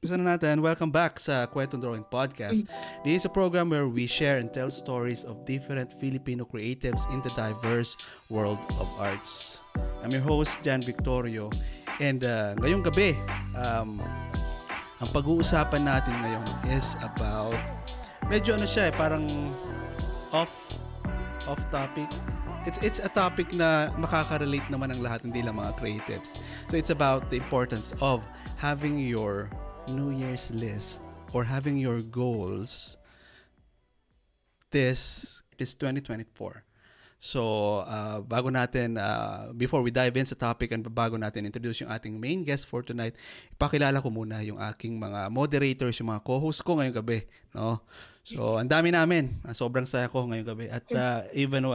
Umpisa na natin. Welcome back sa Kwentong Drawing Podcast. This is a program where we share and tell stories of different Filipino creatives in the diverse world of arts. I'm your host, Jan Victorio. And ngayong gabi, ang pag-uusapan natin ngayon is about, medyo parang off topic. It's a topic na makaka-relate naman ang lahat, hindi lang mga creatives. So it's about the importance of having your New Year's list or having your goals this 2024. So, bago natin, before we dive in sa topic and bago natin introduce yung ating main guest for tonight, ipakilala ko muna yung aking mga moderators, yung mga co-host ko ngayong gabi. No? So, ang dami namin. Sobrang saya ko ngayong gabi. At even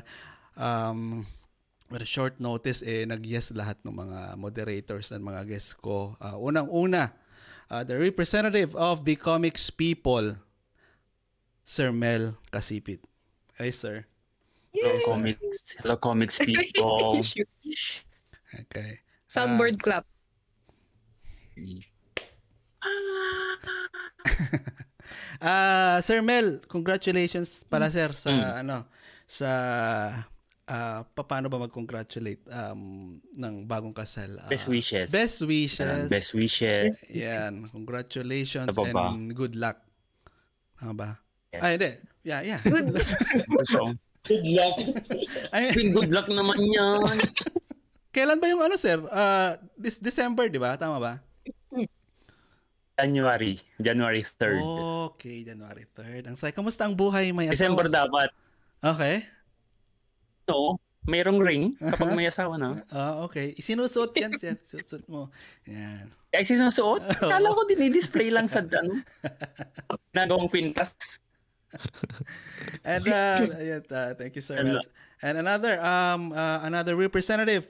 with a short notice, nag-yes lahat ng mga moderators and mga guests ko. Unang-una, the representative of the comics people, Sir Mel Casipit. Hey, sir. Hello, comics people. Okay. Soundboard clap. Sir Mel, congratulations pala sir sa paano ba mag-congratulate ng bagong kasal? Best wishes. Best wishes. Yan. Congratulations and good luck. Tama ba? Yes. Ay, hindi. Yeah. Good luck. Good luck. Good luck naman yan. Kailan ba yung sir? This December, di ba? Tama ba? January 3rd. Okay, January 3rd. Ang kamusta ang buhay may asawa? December dapat. Okay. So, mayroong ring kapag may asawa na. Okay. Isinusuot yan, sir. Sinusuot mo. Yan. Ay, sinusuot? Kala ko dinidisplay lang sa nagawang pintas. And thank you, sir. And another representative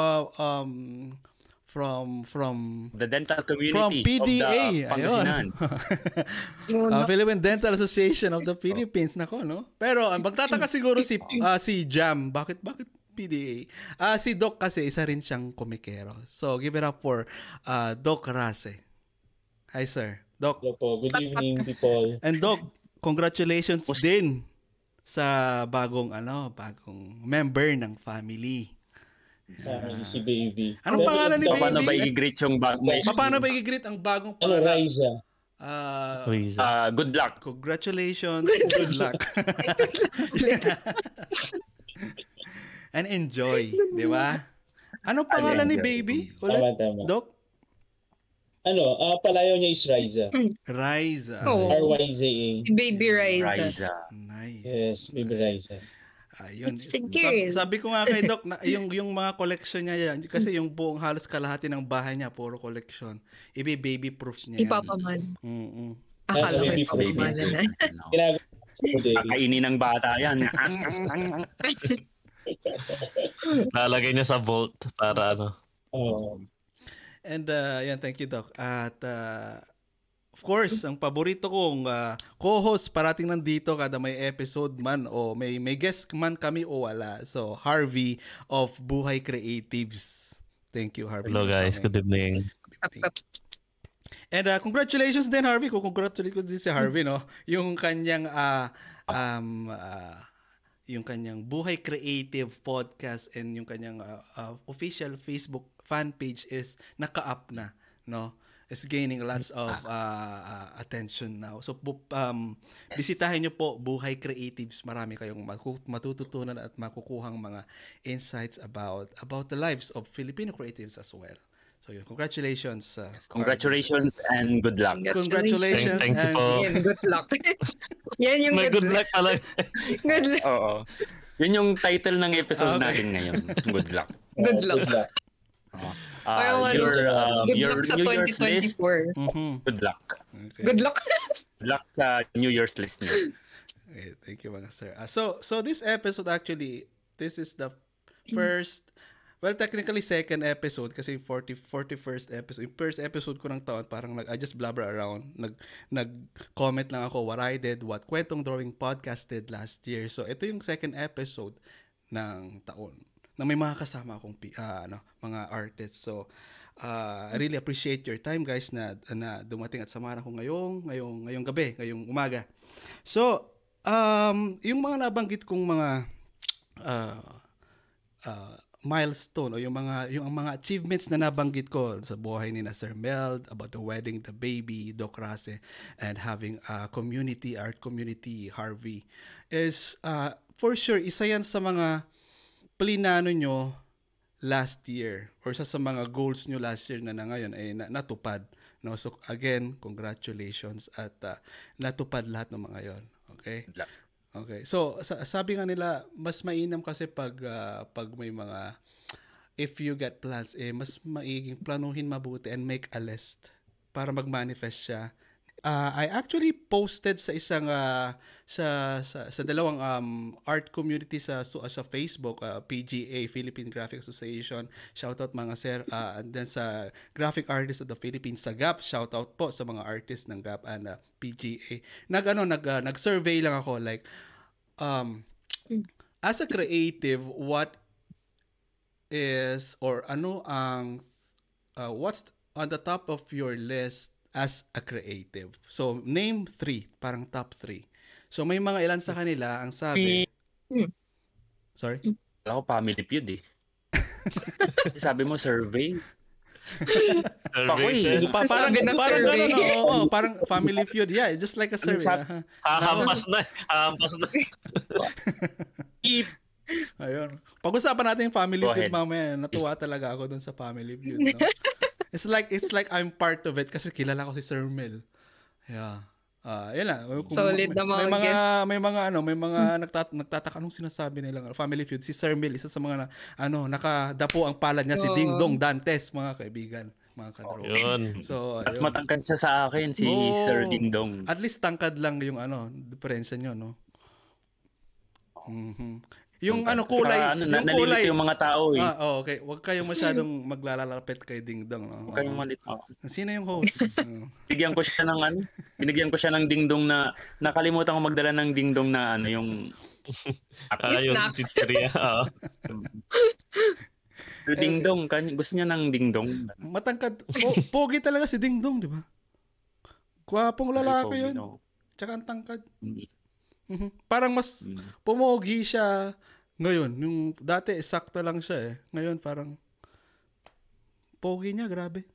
from the dental community from PDA, of the Pangasinan. Philippine Dental Association of the Philippines. Nako, no? Pero magtataka siguro si Jam. Bakit PDA? Si Doc kasi isa rin siyang komikero. So give it up for Doc Rase. Hi, sir. Doc. Hello po. Good evening, people. And Doc, congratulations din sa bagong member ng family. Si Baby. Anong pangalan ni Baby? Paano ba i-greet yung Paano ba i-greet ang bagong Riza. Good luck. Congratulations. Good luck. And enjoy. Di ba? Anong pangalan ni Baby? Ulit, Tama. Doc? Palayaw niya is Riza. Riza. Oh. R-Y-Z-A. Baby Riza. Nice. Yes, Baby Riza. Ayun. Sige. Sabi ko nga kay Doc, yung mga collection niya yan, kasi yung buong halos kalahati ng bahay niya, puro collection. Baby proof niya yan. Ipapaman. Baby Akala ko proof. ipapamalan na. Kakainin ng bata yan. Lalagay niya sa vault para And yan, thank you, Doc. At of course, ang paborito kong co-host parating nandito kada may episode man o may guest man kami o wala. So, Harvey of Buhay Creatives. Thank you, Harvey. Hello guys, good evening. And congratulations din, Harvey. Congratulate ko din si Harvey, no? Yung kanyang Buhay Creative podcast and yung kanyang official Facebook fan page is naka-up na, no? Is gaining lots of attention now. So, bisitahin nyo po Buhay Creatives. Marami kayong matututunan at makukuhang mga insights about the lives of Filipino creatives as well. So, yun. Congratulations. Congratulations and good luck. Congratulations Thank you po. Yan, good luck. Yan yung May good luck talaga. Good luck. Oo. Yun yung title ng episode natin ngayon. Good luck. Good luck. Good luck. Good luck sa New Year's list. 2024. Good luck. Okay. Good luck. Good luck sa New Year's list niyo. Okay, thank you mga sir. So this episode actually, this is the first, well technically second episode kasi 41st episode. Yung first episode ko ng taon, parang I just blabber around. Nag-comment lang ako what I did, what Kwentong Drawing Podcast did last year. So ito yung second episode ng taon na may mga kasama akong mga artists. So I really appreciate your time guys na dumating at samahan ako ngayong gabi, ngayong umaga. So, yung mga nabanggit kong mga milestone o yung mga achievements na nabanggit ko sa buhay ni Sir Mel, about the wedding, the baby, Doc Rase, and having a art community, Harvey, is for sure isa yan sa mga plinano nyo last year or sa mga goals nyo last year na ngayon ay natupad, no? So again, congratulations at natupad lahat ng mga yon. Okay, so sabi nga nila mas mainam kasi pag may mga, if you get plans, mas maiging planuhin mabuti and make a list para mag-manifest siya. I actually posted sa isang sa dalawang art community sa Facebook, PGA, Philippine Graphic Association, shoutout mga sir, and then sa Graphic Artists of the Philippines sa GAP, shoutout po sa mga artists ng GAP and PGA. Nag-survey lang ako, like as a creative, what is or ano ang what's on the top of your list as a creative? So name 3, parang top 3. So may mga ilan sa kanila ang sabi. Sorry? Wala ko family feud eh. Sabi mo survey. Services. Parang Sabi ng survey. parang family feud. Yeah, just like a survey. Hahampas na. Ayun. Pag-usapan natin yung family Go feud ahead. mamaya. Natuwa talaga ako dun sa family feud. No? It's like I'm part of it kasi kilala ko si Sir Mel. Yeah. Yan lang. Solid na mga guest. May mga nagtataka anong sinasabi nila. Family feud. Si Sir Mel, isa sa mga nakadapo ang palad niya, si Ding Dong Dantes, mga kaibigan, mga kadro. Yun. So, At ayun. matangkad siya sa akin, si Sir Ding Dong. At least tangkad lang yung diferensya nyo, no? Mhm. Yung kulay, yung kulay. Nalilito yung mga tao eh. Okay. Huwag kayong masyadong maglalapit kay Ding Dong. No? Huwag kayong malito. Sino yung host? Binigyan ko siya ng Ding Dong na, nakalimutan ko magdala ng Ding Dong na yung Yung snack. chicheria. Ding Dong, gusto niya ng Ding Dong. Matangkad. Pogi talaga si Ding Dong, di ba? Gwapong lalaki yun. Tsaka ang tangkad. Parang mas pumogi siya ngayon. Yung dati sakto lang siya eh. Ngayon parang pogi niya, grabe.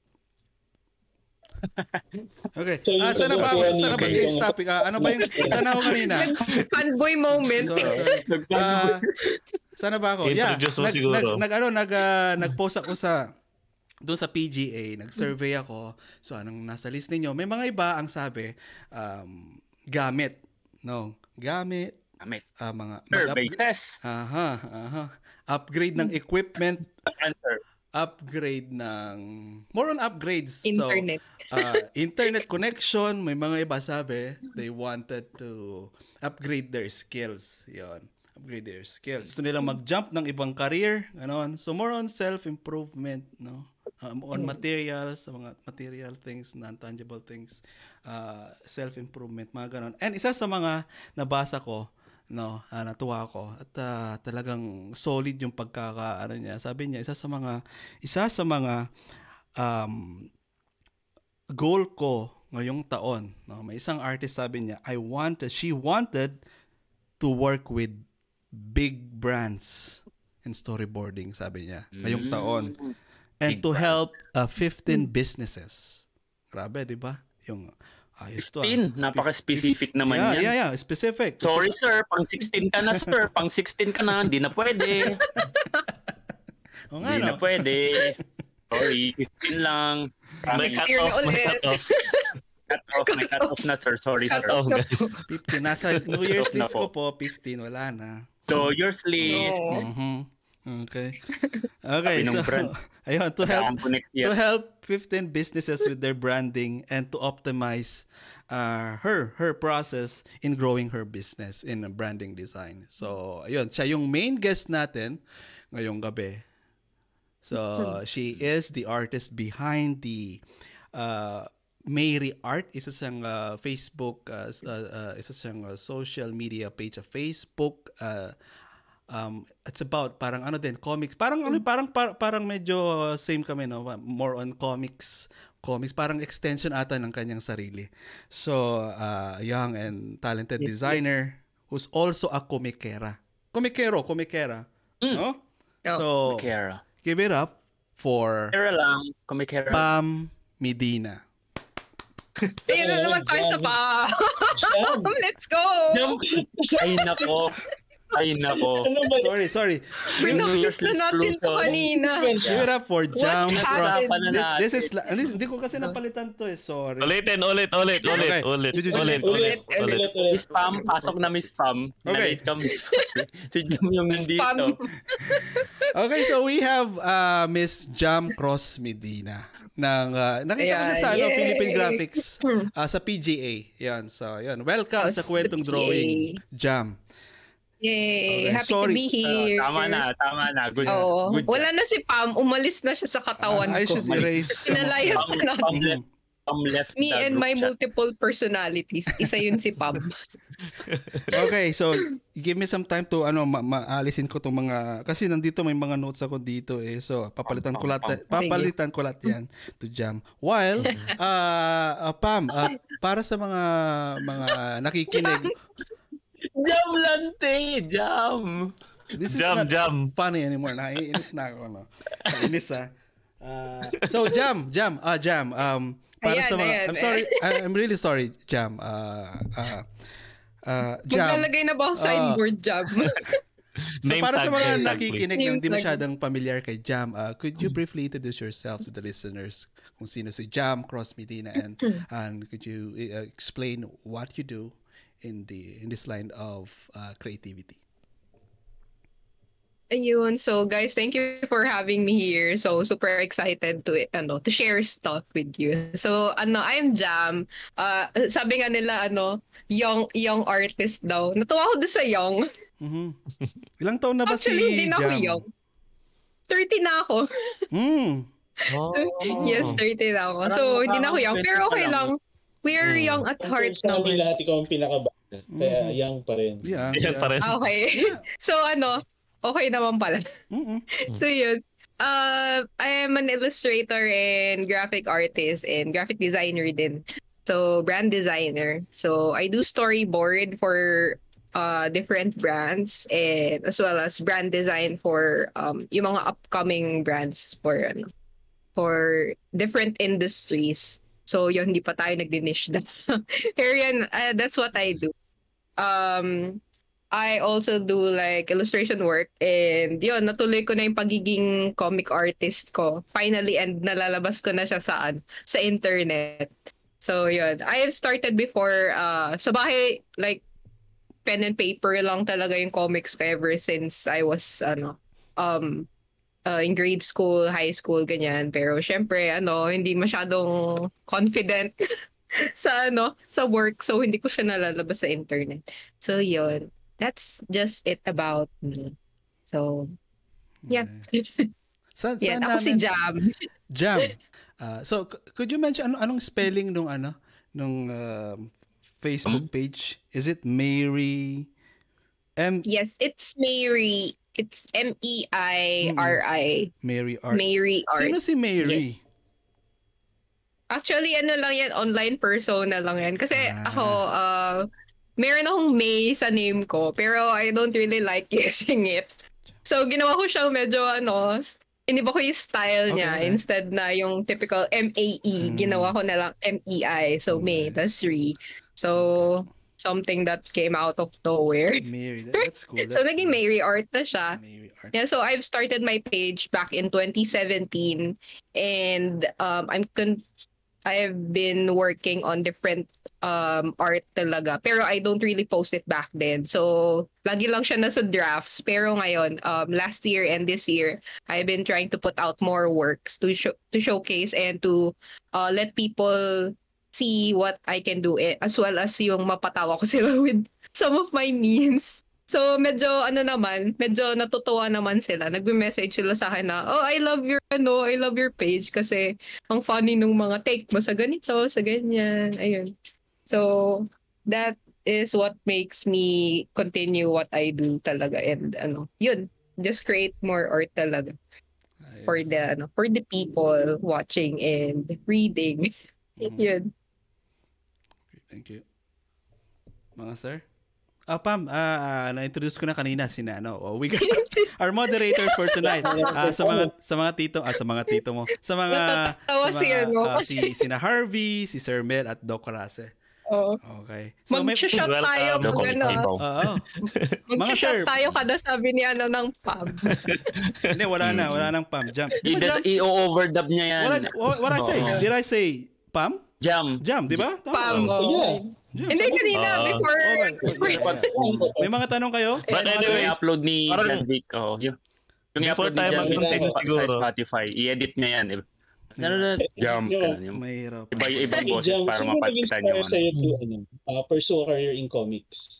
Okay. So, yung Sana ba sagot sana ba ni change Ding Dong. topic? Ano ba yung sana ako kanina? Fanboy moment. Sorry. Sana ba ako? Yeah. Introduce mo siguro. Nag-post ako doon sa PGA, nag-survey ako. So anong nasa list ninyo? May mga iba ang sabi gamit. No, gamit. Mga Services. Upgrade ng equipment, Answer. upgrade ng more on upgrades. Internet. So, internet connection, may mga iba sabi they wanted to upgrade their skills. 'Yon. Upgrade their skills. Gusto nilang mag-jump ng ibang career, ganon. So more on self-improvement, no? On materials, sa mga material things, non-tangible things, self-improvement, mga ganon. And isa sa mga nabasa ko, no, natuwa ako at talagang solid yung niya. Sabi niya, isa sa mga goal ko ngayong taon, no, may isang artist sabi niya, she wanted to work with big brands in storyboarding, sabi niya, ngayong taon. And to help 15 businesses. Grabe, di ba? Yung ayos to. 15, napaka-specific naman yan. Yeah, specific. Sorry sir, pang 16 ka na sir, pang 16 ka na, hindi na pwede. O nga, Hindi no? na pwede. Sorry, 15 lang. May Next year na ulit. May cut off na sir, sorry sir. Cut off na. guys. 15. Nasa New Year's Off na list ko po, 15. Wala na. So, yours list. No. Okay. Sabi So, ng brand. ayun, Kailangan ko next year. to help 15 businesses with their branding and to optimize her process in growing her business in branding design. So, ayun, siya yung main guest natin ngayong gabi. So, she is the artist behind the Mary Art, isa siyang Facebook, isa siyang social media page sa Facebook, It's about parang ano din, comics. Parang medyo same kami, no? More on comics, parang extension ata ng kanyang sarili. So, young and talented designer who's also a komikera. Komikera. No? So, Komikera. give it up for Komikera lang. Komikera. Pam Medina. Ayun na naman tayo sa pa. Jam. Let's go! Jam. Ay nako. Ano ba? Sorry. Pinakis na natin to kanina. Give it up for Jam. happened? This is hindi ko kasi napalitan to eh. Sorry. Ulitin. Okay. Ulit. Miss Pam, pasok na Miss Pam. Okay. Nalate ka, Miss Pam. Si Jam yung nandito. Spam. Okay, so we have Miss Jam Cross Medina ng nakita ko siya sa Ayan, yay! Philippine Graphics sa PGA. Yan. So, yan. Welcome sa Kwentong PGA. Drawing, Jam. Yay! Okay, Happy sorry. to be here. Tama na. Good. Oo. Good. Wala na si Pam. Umalis na siya sa katawan I ko. should erase. Pinalayas na natin. Pam left Me the and group my chat. multiple personalities. Isa yun si Pam. Okay, so give me some time to maalisin ko tong mga kasi nandito may mga notes ako dito eh. So papalitan ko lahat yan to Jam. While Pam, para sa mga nakikinig, Jam lante. Jam. this is Jam, not Jam. funny anymore. Naiinis na ako, no. Naiinis So Jam, para Ayan, sa mga ayan. I'm sorry, I'm really sorry, Jam. Jam. Maglalagay na ba ako signboard, Jam? So Name para sa tag, mga name tag, nakikinig please. na hindi Name tag. masyadong familiar kay Jam, could you briefly introduce yourself to the listeners kung sino si Jam Cross Medina and could you explain what you do in this line of creativity? Ayun. So guys, thank you for having me here. So super excited to share stuff with you. So I'm Jam. Sabi nga nila young artist daw. Natuwa ako doon sa young. Mhm. Ilang taon na ba Actually, si hindi na ako Jam? young. 30 na ako. Oh. Yes, 30 na ako. So hindi na ako young. Pero okay lang. We're young at heart Sa amin naman. lahat, ikaw ang pinakabata. Kaya young pa rin. Yeah. Yan pa rin. Okay. So okay naman pala. So yun. I am an illustrator and graphic artist and graphic designer din. So brand designer. So I do storyboard for different brands and as well as brand design for yung mga upcoming brands for different industries. So yun, hindi pa tayo nagdi-niche na. Pero yan, that's what I do. I also do like illustration work and yun, natuloy ko na yung pagiging comic artist ko. Finally, and nalalabas ko na siya sa internet. So yun, I have started before sa bahay, like pen and paper lang talaga yung comics ko ever since I was in grade school, high school, ganyan. Pero syempre, hindi masyadong confident sa work. So, hindi ko siya nalalabas sa internet. So, yun. That's just it about me. So, yeah. Saan ako si Jam. Jam. So, could you mention anong spelling nung Facebook page? Is it Mary? Yes, it's Mary. It's MEIRI. Mary Arts. Mary Art. Sino si Mary? Actually, lang yan, online persona lang yan. Kasi ako, meron akong May sa name ko, pero I don't really like using it. So, ginawa ko siya medyo iniba ko yung style niya. Okay. Instead na yung typical MAE, ginawa ko na lang MEI. So, May, that's Ri. So, something that came out of nowhere. Mary, that's cool. So, naging Mary Art na siya. Mary Art. Yeah, so I've started my page back in 2017 and I've been working on different art talaga. Pero I don't really post it back then. So, lagi lang siya nasa drafts. Pero ngayon, last year and this year, I've been trying to put out more works to showcase and to let people see what I can do as well as yung mapatawa ko sila with some of my memes. So medyo medyo natutuwa naman sila. Nagme-message sila sa akin na, I love your page kasi ang funny nung mga take mo sa ganito, sa ganyan. Ayun. So that is what makes me continue what I do talaga. And yun, just create more art talaga for Ayos. for the people watching and reading. Mhm. Yun. Thank you. Mga sir? Pam, na-introduce ko na kanina si Nano. We got our moderator for tonight. Sa mga tito mo. Sa mga Natawa si sina Harvey, si Sir Mel at Doc Rase. Oo. Okay. Mag-shot tayo Welcome. pag Oo. Mga Mag-shot sir. tayo kada sabi ni ng pub. Hindi, wala nang Pam. Jump. Di ba jump? I-overdub niya yan. What I say? Oo. Did I say Pam? Jam. Jump, di ba? Tama. Pam. Yeah. Jump. Hindi kanina before. May mga tanong kayo? But Anyway, anyway, upload ni parang- Janvic. Yung Before i-upload ni tayo Janvic mag-consensus sa siguro. Spotify, i-edit niya yan. Jump. Mahirap. Iba yung ibang boses Jam, para sino mapagpitan nag-inspire yung sa'yo to pursue a career in comics?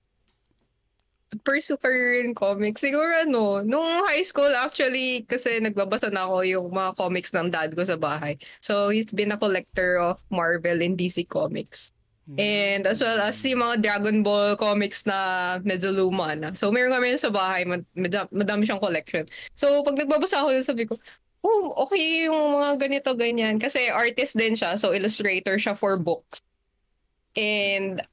Pursue career in comics. Siguro nung high school actually kasi nagbabasa na ako yung mga comics ng dad ko sa bahay. So he's been a collector of Marvel and DC comics. And as well as yung mga Dragon Ball comics na medyo luma na. So meron kami yun sa bahay, madami siyang collection. So pag nagbabasa ako, sabi ko, oh, okay yung mga ganito, ganyan. Kasi artist din siya, so illustrator siya for books. And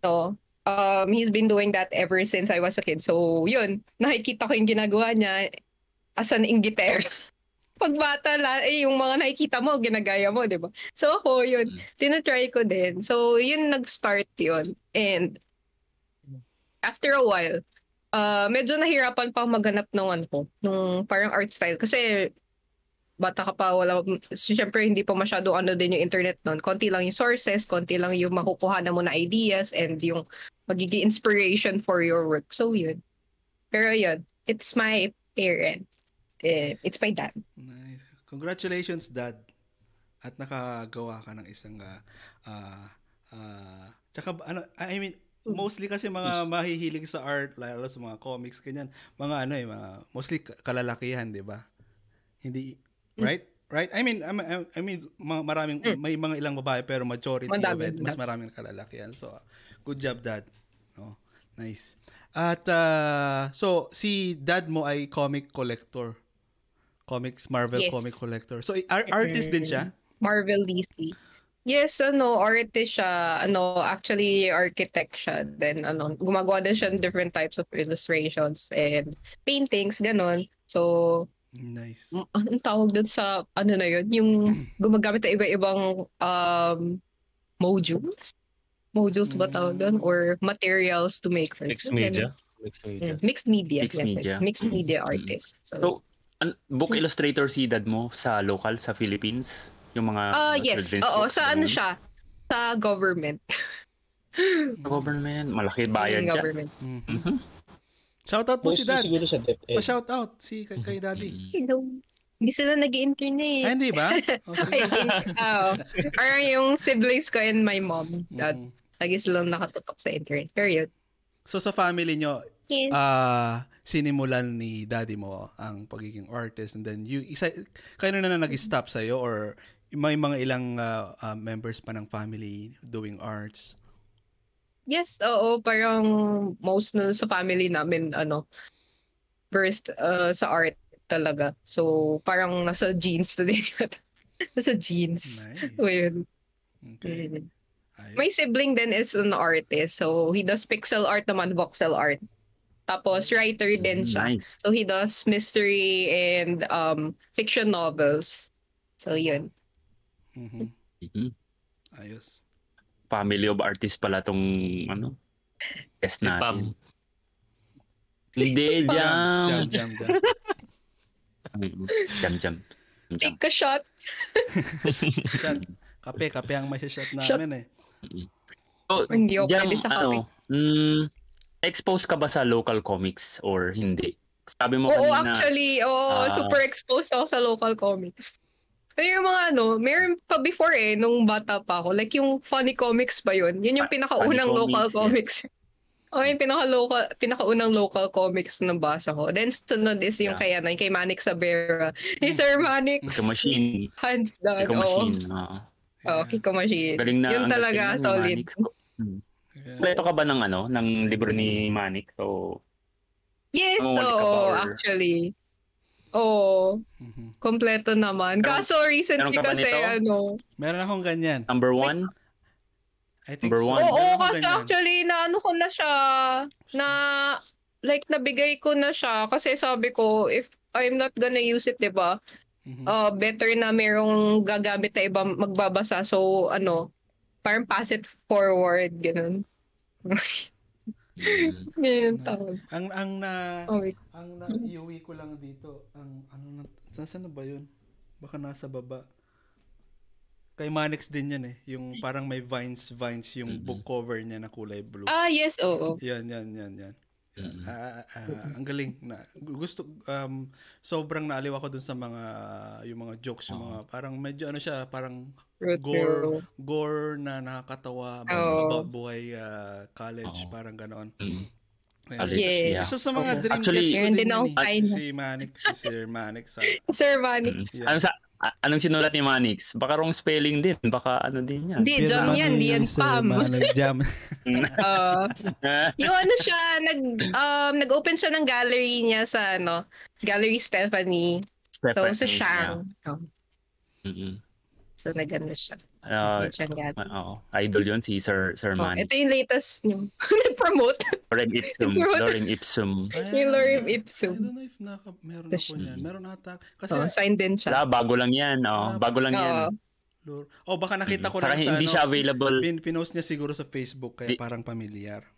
he's been doing that ever since I was a kid. So yun, nakikita ko yung ginagawa niya as an inggitero. Pag bata yung mga nakikita mo, ginagaya mo, di ba? So ako, yun, tinatry ko din. So yun, nag-start yun. And after a while, medyo nahirapan pa maghanap ng nung parang art style. Kasi bata ka pa, siyempre hindi pa masyado din yung internet noon. Konti lang yung sources, konti lang yung makukuha na mo na ideas and yung magiging inspiration for your work. So yun. Pero yun, it's my parent. It's my dad. Nice. Congratulations, Dad. At nakagawa ka ng isang tsaka I mean, mostly kasi mga mahihilig sa art, lalo sa mga comics ganyan. Mga mga mostly kalalakihan, 'di ba? Hindi right? Right? I mean maraming may mga ilang babae pero majority of it mas maraming kalalakihan. So, good job, Dad. No. Nice. At so si Dad mo ay comic collector. Marvel Yes. comic collector. So artist din siya? Marvel DC. Yes, artist siya. Actually architect siya. Then gumagawa din siya ng different types of illustrations and paintings, ganon. So Nice. anong tawag doon sa na yun? Yung gumagamit ng iba-ibang modules? Modules ba tawag doon? Or materials to make art. Mixed media. Mixed media. Mixed media. Mixed media. Mixed media artist. So, book illustrator si dad mo sa local, sa Philippines? Yung mga yes. children's Oo, books, sa ganun? siya? Sa government. Government, malaki bayad siya. Government. Shoutout po si Mostly Dad. siguro sa DepEd. Pa-shoutout kay Daddy. Hello. Hindi sila nag-internet. Ay, hindi ba? Parang yung siblings ko and my mom. Mhm. Lagi silang nakatutok sa internet. Period. So sa family nyo, Yes. sinimulan ni Daddy mo ang pagiging artist and then kayo na nag-stop sa'yo or may mga ilang members pa ng family doing arts? Yes, oo. Parang most sa family namin, versed sa art talaga. So, parang nasa genes na din. Nasa genes. Nice. So, yun. Okay. Mm. Ayos. My sibling then is an artist. So, he does pixel art naman, voxel art. Tapos, writer din siya. Nice. So, he does mystery and fiction novels. So, yun. Mhm. Mhm. Ayos. Family of artists pala tong guest Si natin. Pam. Hindi, Jam. jam. Jam. Take a shot. Shot. Kape ang may shot namin eh. So, Hindi ako Jam, pwede sa expose ka ba sa local comics or hindi? Sabi mo Oo, kanina. actually, super exposed ako sa local comics. Pero yung mga meron pa before nung bata pa ako. Like yung funny comics ba yun? Yun yung pinakaunang Funny local comics, comics. Yung pinakaunang local comics na nabasa ko. Then sunod is yung kay Manik Sabera. Hey, Sir Manik. Kiko Machine. Hands down. Kiko Oo. Machine. Kiko Machine. Galing na Yun ang talaga, dating ng solid. Manix ko. Kompleto ka ba ng ng libro ni Manik? So, Yes, Nangungulit ka ba oo, or- actually. Oo, Mhm. kompleto naman. Kaso recently meron ka ba kasi nito? Meron akong ganyan. number 1? I think Number so. one. Oo, Meron akong kasi ganyan. actually naano ko na siya na like nabigay ko na siya kasi sabi ko if I'm not gonna use it, 'di ba? Mhm. Better na merong gagamit na iba magbabasa. So parang pass it forward ganun. Ganyan yung tawag. Oh, wait. Ang iuwi ko lang dito, nasaan na ba 'yun? Baka nasa baba. Kay Manix din yan yung parang may vines yung book cover niya na kulay blue. Yes, oo. Yan. Ang galing na gusto sobrang naaliw ako dun sa yung mga jokes, yung mga parang medyo siya, parang gore na nakakatawa about buhay college, parang ganoon. College, Yes. yeah. Isa sa mga dream Actually, guests ko meron din din yun akong sign. si Manix, si Sir Manix. Sir Manix. Yeah. Anong sinulat ni Manix? Baka wrong spelling din. Baka din yan. Hindi, jam yan. Hindi yan spam. Jam. Yung siya, nag-open siya ng gallery niya sa Gallery Stephanie. So, sa Shang. So, naganda siya. Idol yun si Sir Manix. Ito yung latest niyo. Nag-promote. Lorem Ipsum. Yung Lorem Ipsum. I don't know if meron ako niyan. Meron ata. Kasi Sign din siya. Bago lang yan. Bago lang yan. baka nakita ko Saka lang sa hindi siya available. Pinost niya siguro sa Facebook kaya parang pamilyar.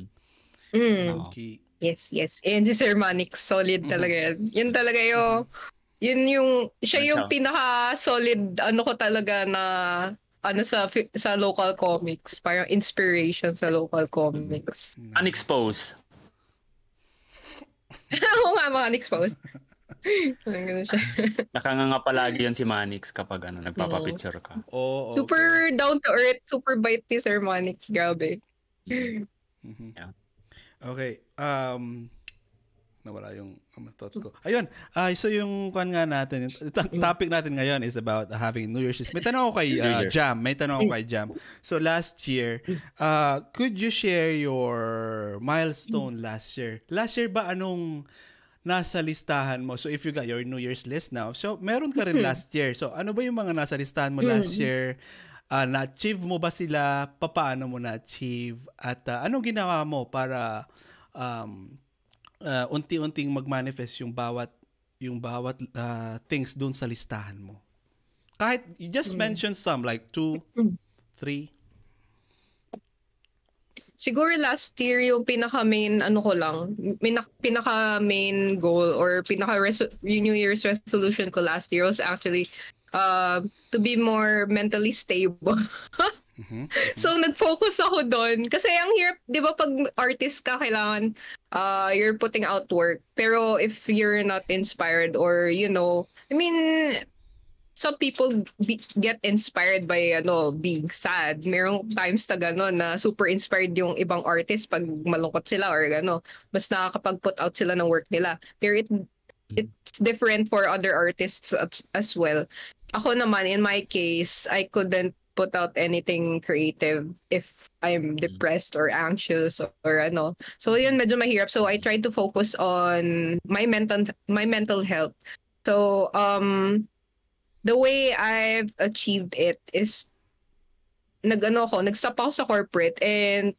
Okay. Yes. And si Sir Manix, solid talaga yan. Yun talaga siya yung pinaka-solid ko talaga na sa local comics. Parang inspiration sa local comics. Unexposed. Oo nga, mga unexposed. Ganun siya. Nakanganga palagi yan si Manix kapag nagpapapicture ka. Oh, okay. Super down to earth, super bite ni Sir Manix. Grabe. Yeah. Okay. Nawala yung thought ko. Ayun. So yung nga natin, topic natin ngayon is about having New Year's Eve. May tanong ako kay Jam. So last year, could you share your milestone last year? Last year ba anong nasa listahan mo? So if you got your New Year's list now, so meron ka rin last year. So ano ba yung mga nasa listahan mo last year? Na-achieve mo ba sila? Paano mo na-achieve? At anong ginawa mo para unti-unting mag-manifest yung bawat things dun sa listahan mo? Kahit you just mention some like 2, 3. Siguro last year yung pinaka-main pinaka-main goal or New Year's resolution ko last year was actually to be more mentally stable. So nag-focus ako doon kasi ang hirap, 'di ba, pag artist ka kailangan you're putting out work, pero if you're not inspired or some people get inspired by being sad. Merong times na gano'n na super inspired yung ibang artist pag malungkot sila or mas nakakapag-put out sila ng work nila. Pero it's different for other artists as well. Ako naman, in my case, I couldn't put out anything creative if I'm depressed or anxious or So yun, medyo mahirap. So I tried to focus on my mental health. So the way I've achieved it is nag-stop ako sa corporate and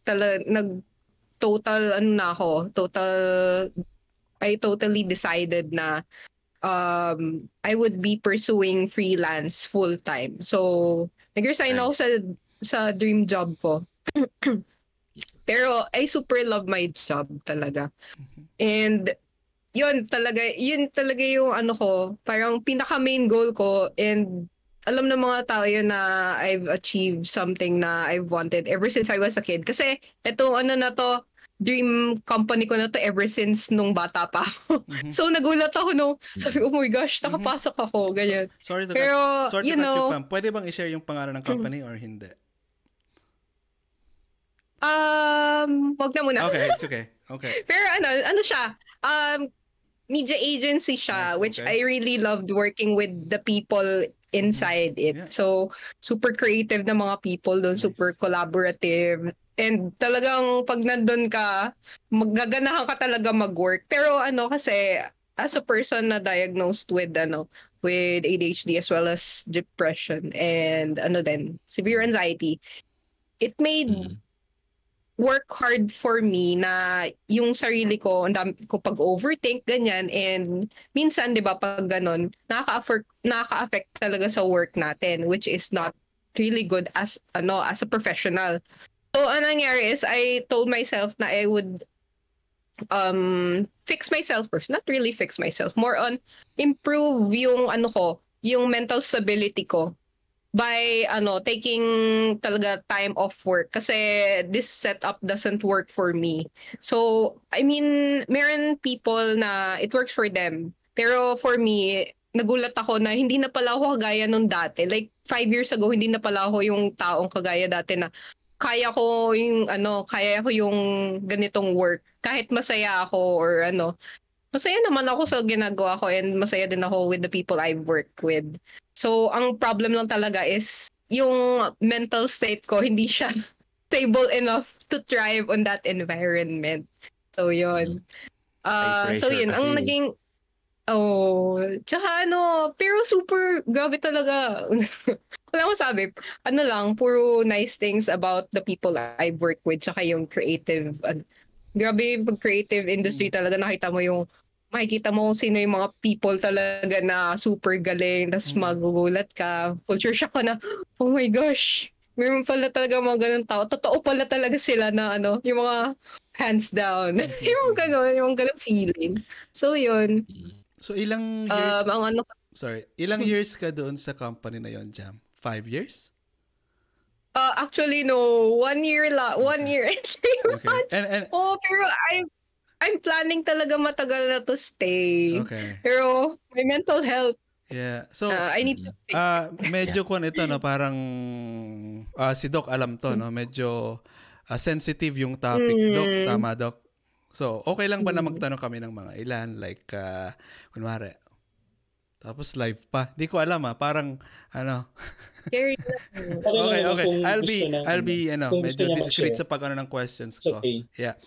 I totally decided na I would be pursuing freelance full time. So nag-resign ako sa dream job ko. Pero I super love my job talaga. And yun talaga yung parang pinaka-main goal ko, and alam ng mga tao yun na I've achieved something na I've wanted ever since I was a kid. Kasi itong dream company ko na to ever since nung bata pa ako. So nagulat ako sabi ko, oh my gosh, nakapasok ako, ganyan. Sorry to Pero, cut you, Pam. Pwede bang i-share yung pangalan ng company or hindi? Wag na muna. Okay, it's okay. Okay. Pero siya, media agency siya, Nice, which okay. I really loved working with the people inside it. Yeah. So, super creative na mga people doon, Nice. super collaborative. And talagang pag nandun ka, maggaganahan ka talaga mag-work. Pero kasi, as a person na diagnosed with with ADHD as well as depression and din, severe anxiety, it made work hard for me na yung sarili ko, ang dami ko pag-overthink, ganyan. And minsan, di ba, pag ganon, nakaka-affect talaga sa work natin, which is not really good as a professional. So, anong nangyari is, I told myself na I would fix myself first. Not really fix myself. More on improve yung yung mental stability ko by taking talaga time off work kasi this setup doesn't work for me. So, I mean, meron people na it works for them. Pero for me, nagulat ako na hindi na pala ako kagaya nung dati. Like 5 years ago, hindi na pala ako yung taong kagaya dati na kaya ko yung ganitong work kahit masaya ako or masaya naman ako sa ginagawa ko and masaya din ako with the people I work with. So, ang problem lang talaga is yung mental state ko, hindi siya stable enough to thrive on that environment. So, yun. So, yun. Ang naging... tsaka pero super, grabe talaga. Wala akong sabi. Puro nice things about the people I work with, tsaka yung creative, grabe, pag creative industry talaga, makikita mo kung sino yung mga people talaga na super galing, tapos magugulat ka. Culture shock ka na, oh my gosh, meron pala talaga mga ganun tao. Totoo pala talaga sila na yung mga hands down. yung ganun feeling. So, yun. So, ilang years... Ang ilang years ka doon sa company na yon, Jam? 5 years? Actually, no. 1 year lang. 1 year and 3 months. And pero I'm planning talaga matagal na to stay. Okay. Pero my mental health, Yeah. So, I need to fix it. medyo ito, parang si Doc alam to, medyo sensitive yung topic, Doc. Tama, Doc? So, okay lang ba na magtanong kami ng mga ilan? Like, kunwari, tapos live pa. Di ko alam parang, Scary. Okay. I'll be, kung medyo gusto niya discreet mag-share. sa pag ng questions It's ko. okay. Yeah.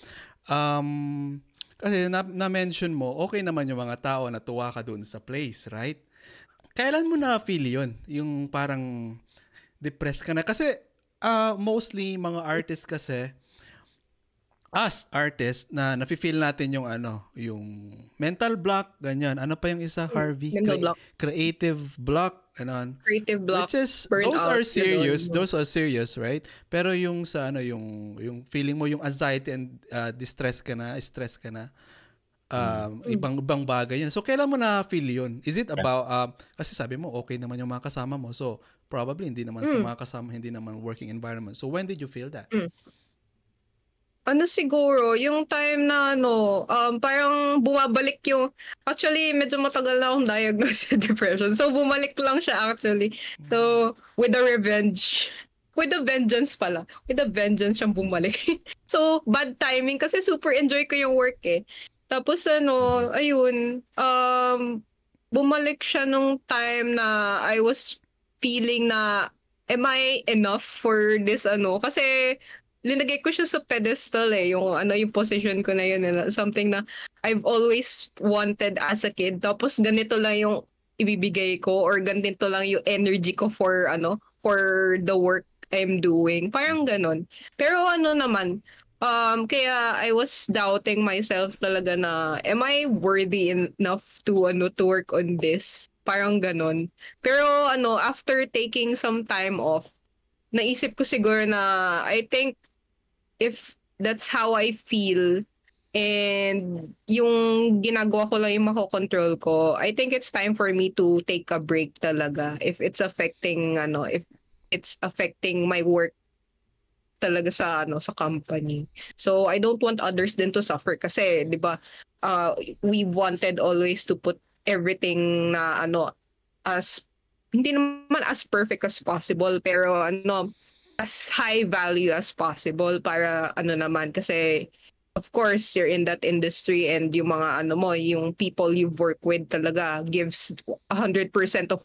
Kasi na-mention mo, okay naman yung mga tao na tuwa ka dun sa place, right? Kailan mo na-feel yun? Yung parang depressed ka na? Kasi, mostly mga artists kasi, as artist na nafe-feel natin yung yung mental block, ganyan. Ano pa yung isa, Harvey? Mental block. Creative block, ganon. Creative block. Which is, burnout, those are serious. ganon. Those are serious, right? Pero yung sa yung feeling mo, yung anxiety and stress ka na, ibang bagay yan. So, kailan mo na-feel yun? Is it about, kasi sabi mo, okay naman yung mga kasama mo. So, probably hindi naman sa mga kasama, hindi naman working environment. So, when did you feel that? Siguro, yung time na parang bumabalik actually, medyo matagal na akong diagnosed with depression. So, bumalik lang siya actually. So, with a revenge. With a vengeance pala. With a vengeance siyang bumalik. So, bad timing kasi super enjoy ko yung work eh. Tapos ayun, bumalik siya nung time na I was feeling na, am I enough for this Kasi, linagay ko siya sa pedestal yung position ko na yun, something na I've always wanted as a kid. Tapos ganito lang yung ibibigay ko or ganito lang yung energy ko for for the work I'm doing. Parang ganon. Pero naman, kaya I was doubting myself talaga na am I worthy enough to work on this? Parang ganon. Pero after taking some time off, naisip ko siguro na I think if that's how I feel and yung ginagawa ko lang yung makokontrol ko, I think it's time for me to take a break talaga if it's affecting if it's affecting my work talaga sa sa company. So I don't want others din to suffer kasi 'di ba we wanted always to put everything na as hindi naman as perfect as possible pero as high value as possible para naman kasi of course you're in that industry and yung mga yung people you work with talaga gives 100% of what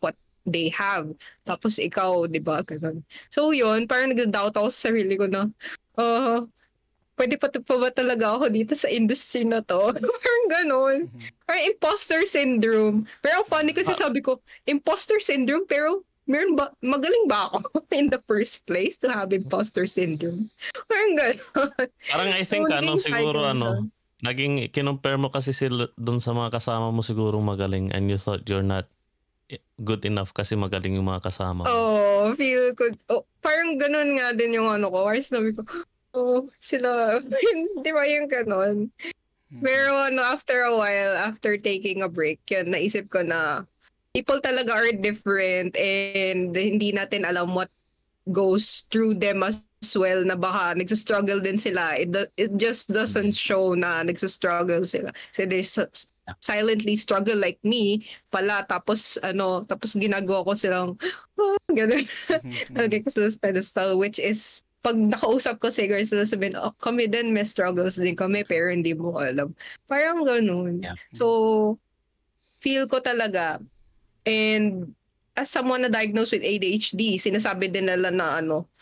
they have. Tapos ikaw, di ba? Ganun. So yun, parang nag-doubt ako sa sarili ko na, uh, pwede pa ba talaga ako dito sa industry na to? Parang ganun. Parang imposter syndrome. Pero ang funny kasi sabi ko, imposter syndrome, pero magaling ba ako in the first place to have imposter syndrome? Parang ganun. Parang I think So, naging siguro cycle siya. naging kinumpare mo kasi sila doon sa mga kasama mo siguro magaling and you thought you're not good enough kasi magaling yung mga kasama mo. Oh, feel ko. Oh, parang ganun nga din yung ano ko. Or sabi ko, sila, di ba yung ganun? Pero after a while, after taking a break, yun, naisip ko na people talaga are different and hindi natin alam what goes through them as well na baka nagsastruggle din sila. It just doesn't show na nagsastruggle sila. So they silently struggle like me pala tapos ginagawa ko silang ganun. Nalagay ko sila sa pedestal which is pag nakausap ko siguro sila sabihin, kami din may struggles din kami pero hindi mo alam. Parang ganun. Yeah. So, feel ko talaga. And as someone na diagnosed with ADHD, sinasabi din nila na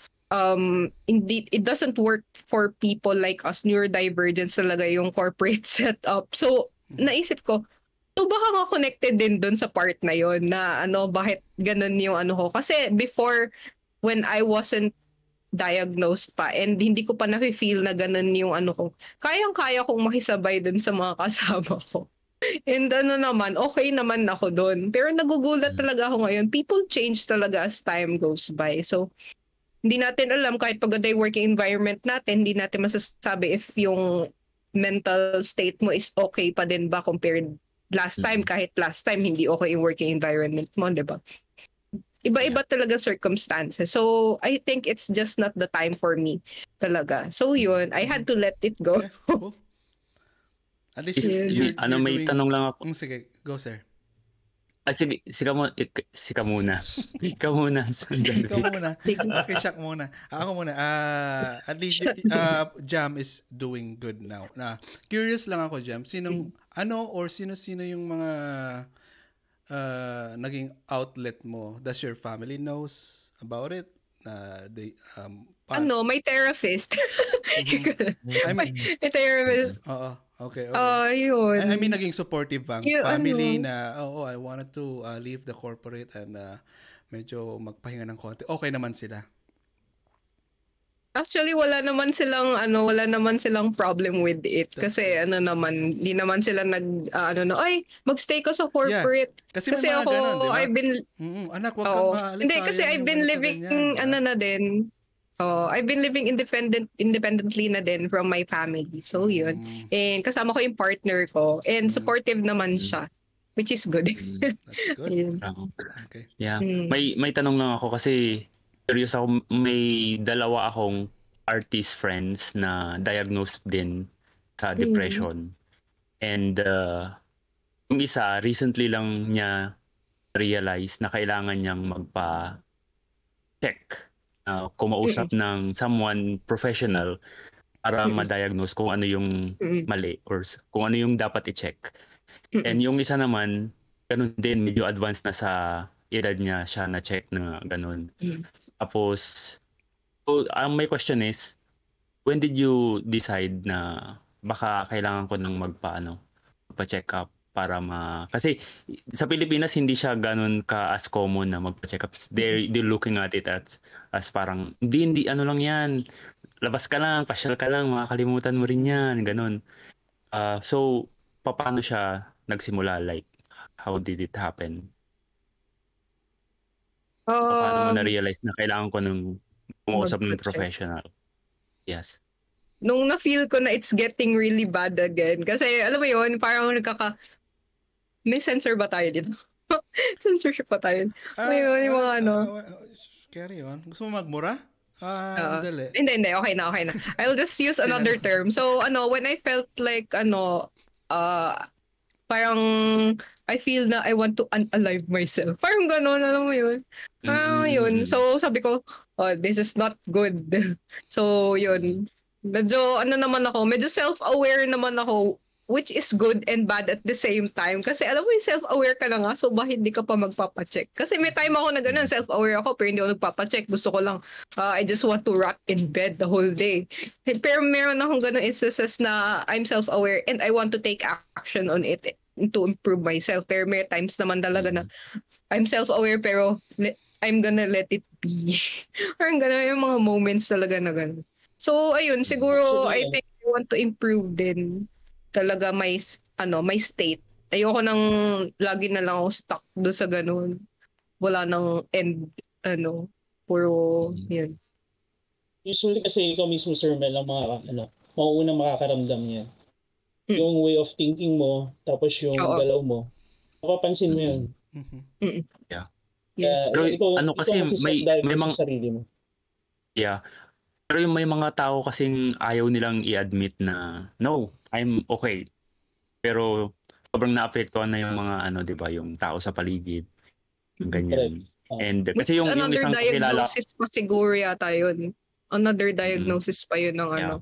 indeed, it doesn't work for people like us. Neurodivergence talaga yung corporate setup. So, naisip ko, so baka nga connected din dun sa part na yon na bakit ganun yung ko. Kasi before, when I wasn't diagnosed pa and hindi ko pa na-feel na ganun yung ko, kayang-kaya kong makisabay dun sa mga kasama ko. And naman, okay naman ako dun. Pero nagugulat talaga ako ngayon. People change talaga as time goes by. So, hindi natin alam kahit pagod ay working environment natin, hindi natin masasabi if yung mental state mo is okay pa din ba compared last time, kahit last time hindi okay yung working environment mo, di ba? Iba-iba talaga circumstances. So, I think it's just not the time for me talaga. So, yun, I had to let it go. Okay, cool. At least May tanong lang ako. Sige, go sir. Sige, sika muna. Ikaw muna. Ikaw muna. Sige. Okay, Shaq muna. Ako muna. At least Jam is doing good now. Curious lang ako, Jam. Sino yung mga naging outlet mo? Does your family knows about it? My therapist. I mean, My therapist. oo. Okay. Yun. I mean, naging supportive bang Yung family na, I wanted to leave the corporate and medyo magpahinga ng konti. Okay naman sila. Actually, wala naman silang problem with it. Kasi hindi naman sila magstay ka sa corporate. Yeah. Kasi ako, ganun, diba? I've been... anak, wag kang maalis. Hindi, kasi I've been living, I've been living independently na din from my family. So, yun. And kasama ko yung partner ko. And supportive naman siya. Which is good. That's good. Yun. Okay. Yeah. May tanong lang ako kasi curious ako, may dalawa akong artist friends na diagnosed din sa depression. And yung isa, recently lang niya realize na kailangan niyang magpa-check, kumausap ng someone professional para ma-diagnose kung ano yung mali or kung ano yung dapat i-check. And yung isa naman, ganun din, medyo advanced na sa edad niya siya na-check na ganun. Tapos, my question is, when did you decide na baka kailangan ko nang magpa-check up para kasi sa Pilipinas hindi siya ganun as common na magpa-check up. They're looking at it as parang hindi lang yan. Labas ka lang, pasyal ka lang, makakalimutan mo rin yan, ganun. So paano siya nagsimula, like how did it happen? Paano mo na-realize na kailangan ko nung kumausap ng professional? Yes. Nung na-feel ko na it's getting really bad again. Kasi alam mo yun, parang may sensor ba tayo dito? Censorship pa tayo. May mga Carry on. Gusto mo magmura? Dali. Hindi. Okay na. I'll just use another term. So, when I felt like, parang I feel na I want to unalive myself. Parang gano'n, alam mo yun. Yun. So, sabi ko, this is not good. So, yun. Medyo, medyo self-aware naman ako which is good and bad at the same time. Kasi alam mo yung self-aware ka na nga, so bakit hindi ka pa magpapacheck? Kasi may time ako na ganun, self-aware ako, pero hindi ako nagpapacheck. Gusto ko lang, I just want to rot in bed the whole day. Pero meron akong ganun instances na I'm self-aware and I want to take action on it to improve myself. Pero may times naman talaga na I'm self-aware pero I'm gonna let it be. Parang ganun yung mga moments talaga na ganun. So, ayun, siguro, I think I want to improve din talaga my state. Ayoko nang lagi na lang ako stuck doon sa ganun. Wala nang end, puro, yun. Usually kasi ikaw mismo, Sir Mel, ang mauunang makakaramdam niyan. Yung way of thinking mo, tapos yung galaw mo, mapapansin mo yun. Yeah. Yes. Pero ikaw kasi may mga sa sarili mo. Yeah. Pero yung may mga tao kasing ayaw nilang i-admit na, no, I'm okay. Pero sobrang naapektuhan na yung mga 'di ba, yung tao sa paligid. Yung ganyan. And kasi yung isang kakilala, diagnosis pa siguro yata yun. Another diagnosis pa yun ng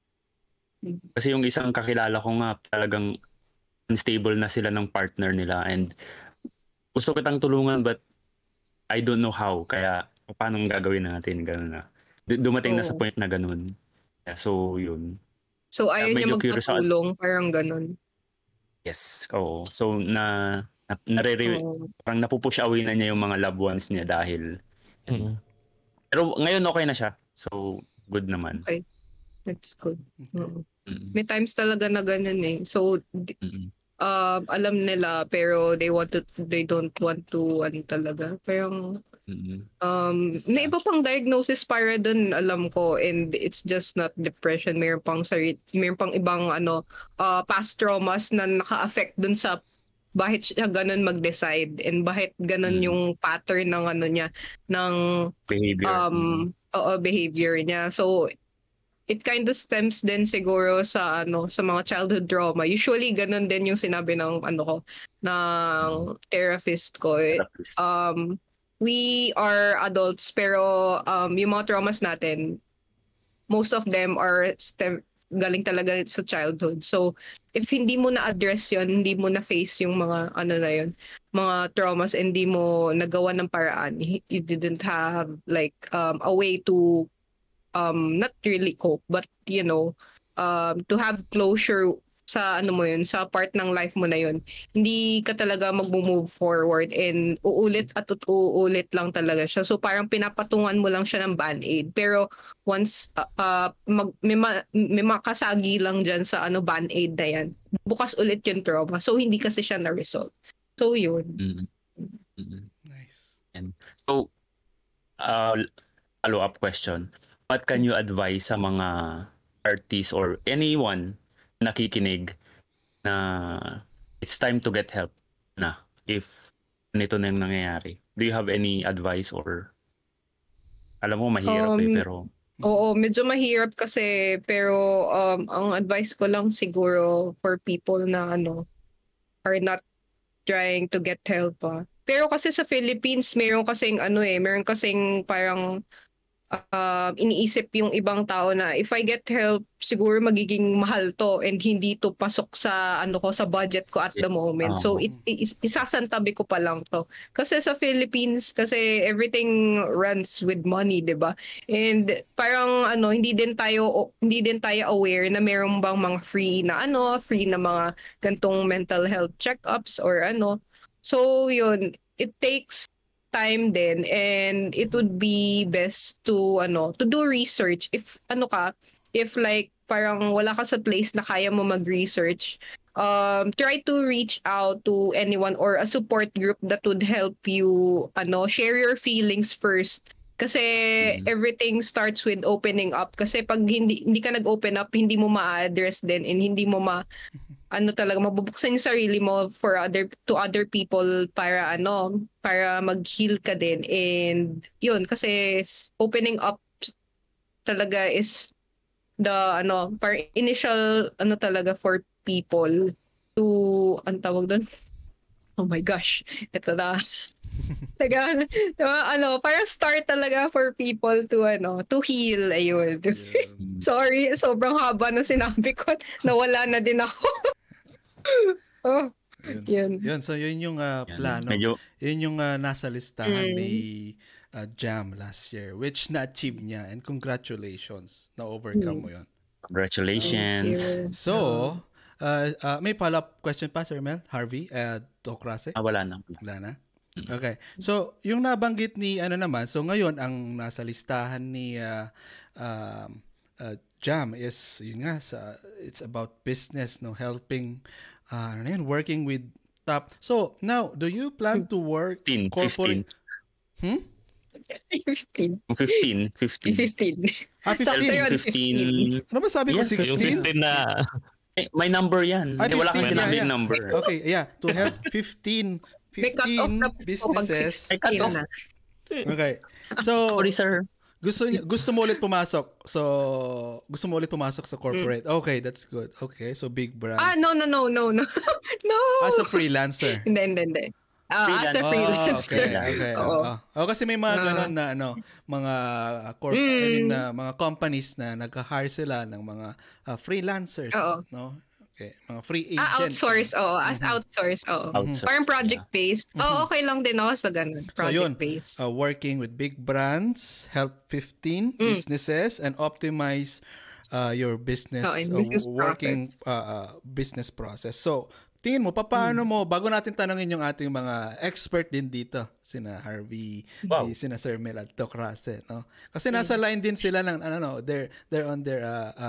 Kasi yung isang kakilala ko nga talagang unstable na sila ng partner nila and gusto kitang tulungan but I don't know how. Kaya paano gagawin natin? Ganun na. Dumating na sa point na ganun. Yeah, so yun. So ayaw niya magpatulong, parang ganun. Yes. Oo. So parang napupush away na niya yung mga loved ones niya dahil. Pero ngayon okay na siya. So good naman. Okay. That's good. May times talaga na ganun eh. So alam nila pero they don't want to talaga. Parang may iba pang diagnosis para dun alam ko and it's just not depression. Mayroon pang ibang past traumas na naka-affect dun sa bakit siya ganun mag-decide and bakit ganun yung pattern ng niya ng behavior. Behavior niya. So it kind of stems din siguro sa sa mga childhood trauma. Usually ganun din yung sinabi ng ng therapist ko. We are adults pero yung mga traumas natin, most of them are galing talaga sa childhood. So if hindi mo na-address yun, hindi mo na-face yung mga na yun, mga traumas, and hindi mo nagawa ng paraan, you didn't have like a way to not really cope but to have closure sa mo yun, sa part ng life mo na yun, hindi ka talaga mag-move forward and uulit at uulit lang talaga siya. So parang pinapatungan mo lang siya ng band-aid. Pero once may makasagi lang dyan sa band-aid na yan, bukas ulit yung trauma. So hindi kasi siya na-resolve. So yun. Nice. And so follow-up question. What can you advise sa mga artists or anyone nakikinig na it's time to get help na if nito na yung nangyayari? Do you have any advice or alam mo mahirap pero Oo, medyo mahirap kasi pero ang advice ko lang siguro for people na are not trying to get help Pero kasi sa Philippines meron kasing parang iniisip yung ibang tao na if I get help, siguro magiging mahal to and hindi to pasok sa sa budget ko at the moment. So isasantabi ko pa lang to. Kasi sa Philippines kasi everything runs with money, 'di ba? And parang hindi din tayo aware na meron bang mga free na mga gantong mental health checkups or So yun, it takes time din and it would be best to do research if like parang wala ka sa place na kaya mo mag-research, try to reach out to anyone or a support group that would help you share your feelings first kasi everything starts with opening up. Kasi pag hindi ka nag-open up, hindi mo ma-address din and hindi mo talaga mabubuksan yung sarili mo to other people para mag-heal ka din. And yun, kasi opening up talaga is the para initial talaga for people to tawag doon? Oh my gosh, ito na. Taga, parang start talaga for people to heal. Ayun. Sorry, sobrang haba na sinabi ko. Nawala na din ako. Oh, Yun. yun. Yun. So, yun yung plano. Medyo, Yun yung nasa listahan ni Jam last year, which na-achieve niya. And congratulations. Na-overcome mo yun. congratulations. So, may follow-up question pa, Sir Mel? Harvey? Tokrase? Wala na. Wala na? Okay. So, yung nabanggit ni naman, so ngayon ang nasa listahan ni Jam is yun nga it's about business, no, helping working with top. So, now do you plan to work 15. corporate? 15. 15. 15. Ah, Sakto 15. yun, 15. Ano ba sabi ko, Yes, Yung 16? 15 na, May number yan. Ah, Wala 15, kang sinabi yeah. number. Okay, yeah, to help 15 May cut-off na po pag businesses. 16 na. Okay. So, Sorry, sir. gusto mo ulit pumasok. So, gusto mo ulit pumasok sa corporate. Okay, that's good. Okay, so big brands. No. No. As a freelancer. Hindi. As a freelancer. Okay. Oo. Kasi may mga ganon na mga mga companies na nag-hire sila ng mga freelancers, Oo. no? Okay, mga free agent. Outsource, oo. As outsource, oo. Outsource, Parang project-based. Okay lang din ako sa ganun. So yun, Project-based. working with big brands, help 15 businesses and optimize your business, and business working business process. So, tingin mo, paano mo, bago natin tanongin yung ating mga expert din dito, sina Harvey, sina Sir Mel at Tokrase, no? Kasi nasa line din sila ng, they're on their,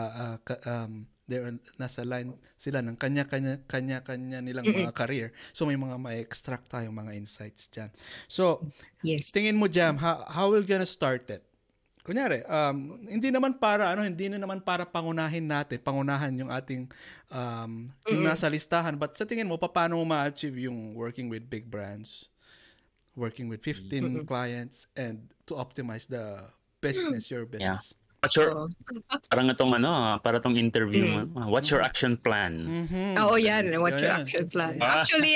nasa line sila ng kanya-kanya nilang mga career. So, may mga ma-extract tayong mga insights dyan. So, Yes. tingin mo, Jam, how we're gonna start it? Kunyari, hindi na naman para pangunahan yung ating yung nasa listahan, but sa tingin mo paano mo ma-achieve yung working with big brands, working with 15 clients and to optimize the business, your business. What's your, parang para tong interview mo. What's your action plan? Oo, yan. What's your action plan? Actually,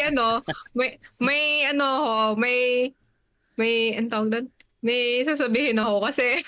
ang tawag doon? May sasabihin ako kasi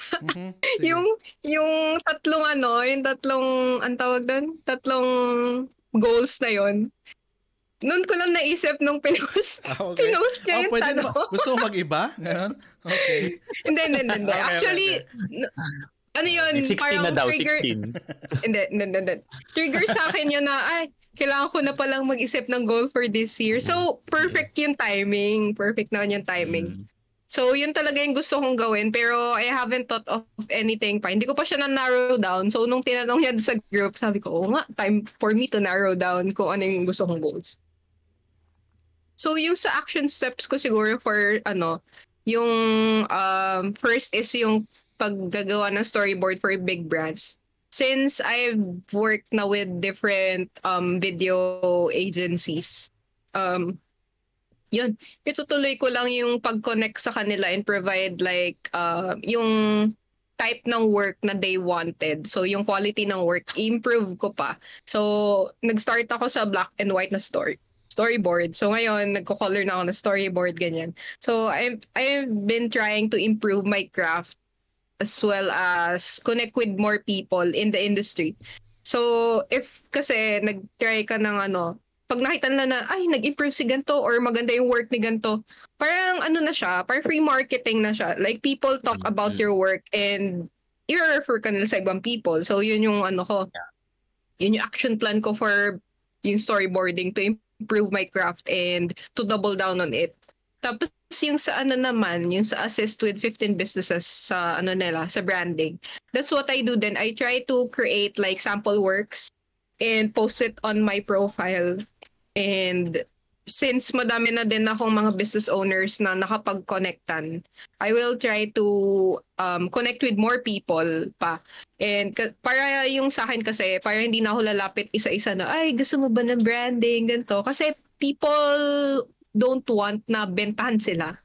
yung tatlong ang tawag doon, tatlong goals na yon. Noon ko lang naisip nung pinost niya yung pwede tanong. Gusto mo mag-iba? Ganon? Okay. Hindi. Actually, yun, 16 na daw, trigger, 16. Hindi. Trigger sa akin yun na, kailangan ko na palang mag-isip ng goal for this year. So, perfect yung timing. Perfect naman yung timing. So, yun talaga yung gusto kong gawin. Pero I haven't thought of anything pa. Hindi ko pa siya na-narrow down. So, nung tinanong niya sa group, sabi ko, nga, time for me to narrow down kung ano yung gusto kong goals. So, yung sa action steps ko siguro for, yung first is yung paggagawa ng storyboard for big brands. Since I've worked na with different video agencies, yun, itutuloy ko lang yung pag-connect sa kanila and provide like yung type ng work na they wanted. So yung quality ng work, improve ko pa. So nag-start ako sa black and white na storyboard. So ngayon, nagko-color na ako na storyboard, ganyan. So I've been trying to improve my craft as well as connect with more people in the industry. So if kasi nag-try ka ng pag nakita na nag-improve si ganito or maganda yung work ni ganito, parang na siya, parang free marketing na siya. Like, people talk about your work and i-refer ka nila sa ibang people. So, yun yung yun yung action plan ko for yung storyboarding to improve my craft and to double down on it. Tapos, yung sa naman, yung sa assist with 15 businesses sa sa branding. That's what I do then. I try to create like sample works and post it on my profile. And since madami na din akong mga business owners na nakapag-connectan, I will try to connect with more people pa. And para yung sa akin kasi, para hindi na ako lalapit isa-isa na, gusto mo ba ng branding, ganito. Kasi people don't want na bentahan sila.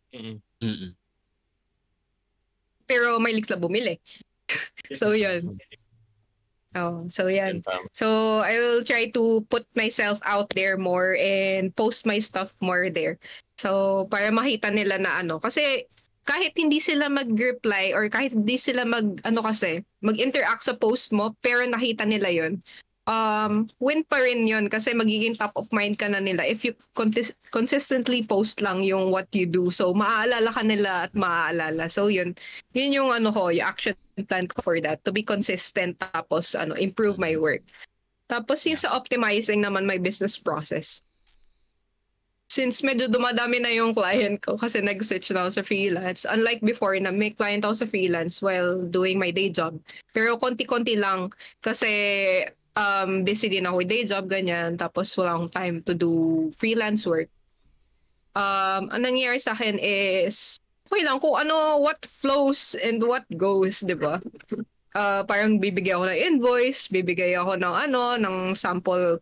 Pero may sila bumili. So, yun. So yan. So I will try to put myself out there more and post my stuff more there. So para makita nila na kasi kahit hindi sila mag-reply or kahit hindi sila mag-interact sa post mo, pero nakita nila yon. win pa rin yun kasi magiging top of mind ka na nila if you consistently post lang yung what you do. So, maaalala ka nila at maaalala. So, yun yung yung action plan ko for that. To be consistent tapos improve my work. Tapos yung sa optimizing naman my business process. Since medyo dumadami na yung client ko kasi nag-switch na ako sa freelance. Unlike before na may client ako sa freelance while doing my day job. Pero konti-konti lang kasi busy din ako with day job, ganyan. Tapos wala akong time to do freelance work. Ang nangyayari sa akin is okay lang kung what flows and what goes, di ba? Parang bibigay ako ng invoice, bibigay ako ng sample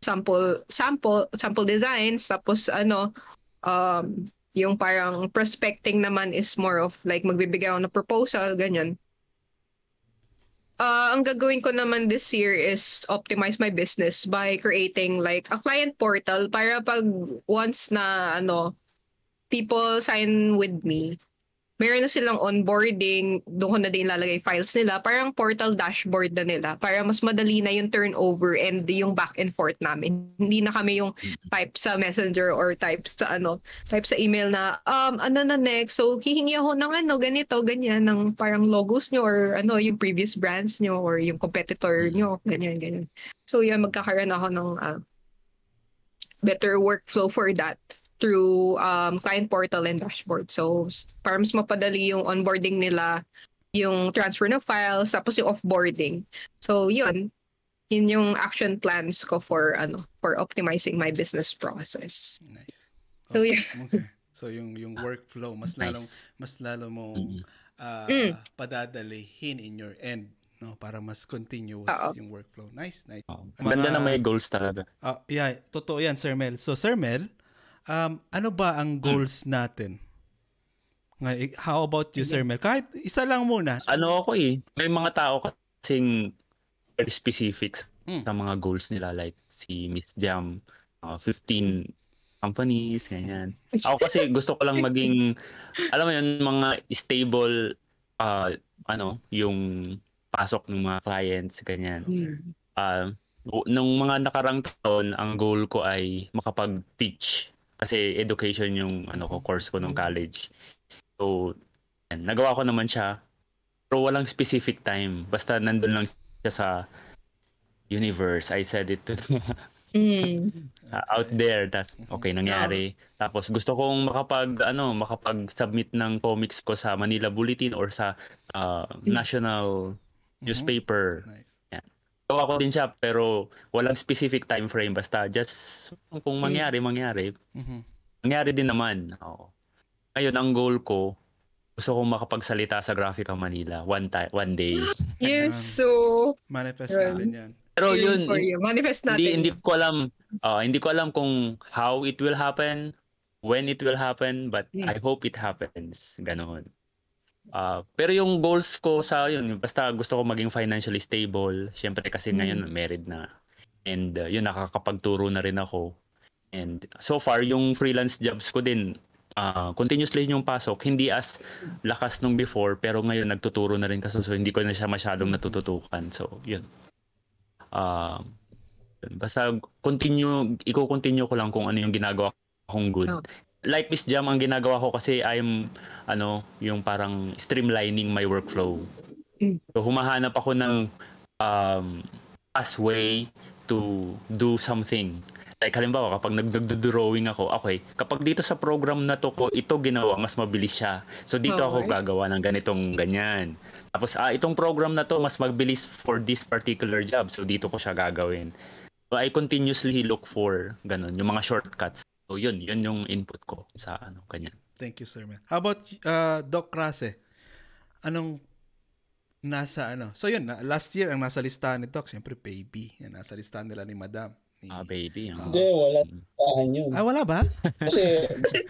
designs, tapos yung parang prospecting naman is more of like magbibigay ako ng proposal, ganyan. Ang gagawin ko naman this year is optimize my business by creating like a client portal para pag once na people sign with me, meron na silang onboarding, doon ko na din ilalagay files nila, parang portal dashboard na nila para mas madali na yung turnover and yung back and forth namin. Hindi na kami yung type sa messenger or type sa email na na next. So hihingi ako ng ganito, ganyan, ng parang logos nyo or yung previous brands nyo or yung competitor nyo, ganyan. So yan, magkakaroon ako ng better workflow for that through client portal and dashboard. So, para mas mapadali yung onboarding nila, yung transfer ng files, tapos yung offboarding. So, yun yung action plans ko for optimizing my business process. Nice. So, yeah. Okay. So, yung workflow, mas lalo mo padadalihin in your end, no, para mas continuous yung workflow. Nice. Ganda na may goals talaga. Yeah, totoo yan, Sir Mel. So, Sir Mel, ano ba ang goals natin? How about you, Sir Mel? Kahit isa lang muna. May mga tao kasing very specific sa mga goals nila. Like si Miss Jam, 15 companies, ganyan. Ako kasi gusto ko lang maging, alam mo yun, mga stable, yung pasok ng mga clients, ganyan. Nung mga nakarang taon, ang goal ko ay makapag-teach. Kasi education yung course ko nung college. So, nagawa ko naman siya. Pero walang specific time. Basta nandun lang siya sa universe. I said it to out there. That's okay, nangyari. Tapos gusto kong makapag-submit ng comics ko sa Manila Bulletin or sa national newspaper. Nice. Gawa ko din siya pero walang specific time frame, basta just kung mangyari. Mangyari din naman. Ngayon ang goal ko, gusto kong makapagsalita sa Graphica Manila one day. Yes, so manifest natin yan. Pero yun, manifest natin. Hindi ko alam kung how it will happen, when it will happen, but I hope it happens. Ganon. Pero yung goals ko sa yun, basta gusto ko maging financially stable. Siyempre kasi ngayon married na. And yun, nakakapagturo na rin ako. And so far, yung freelance jobs ko din, continuously yung pasok. Hindi as lakas nung before, pero ngayon nagtuturo na rin kasi. So hindi ko na siya masyadong natututukan. So yun. Basta i-continue ko lang kung ano yung ginagawa kong good. Like Miss Jam, ang ginagawa ko kasi I'm yung parang streamlining my workflow. So humahanap ako ng fast way to do something. Like halimbawa, kapag nagdo-drawing ako, okay, kapag dito sa program na to ko, ito ginawa, mas mabilis siya. So dito ako gagawa ng ganitong ganyan. Tapos itong program na to, mas mabilis for this particular job. So dito ko siya gagawin. So I continuously look for ganun, yung mga shortcuts. So yun yung input ko sa ganyan. Thank you, Sir Mel. How about Doc Rase? Anong nasa So yun, last year ang nasa listahan ni Doc, siyempre Baby. Yan, nasa listahan nila ni Madam. Baby. Hindi, wala tahan yun. Wala ba? Kasi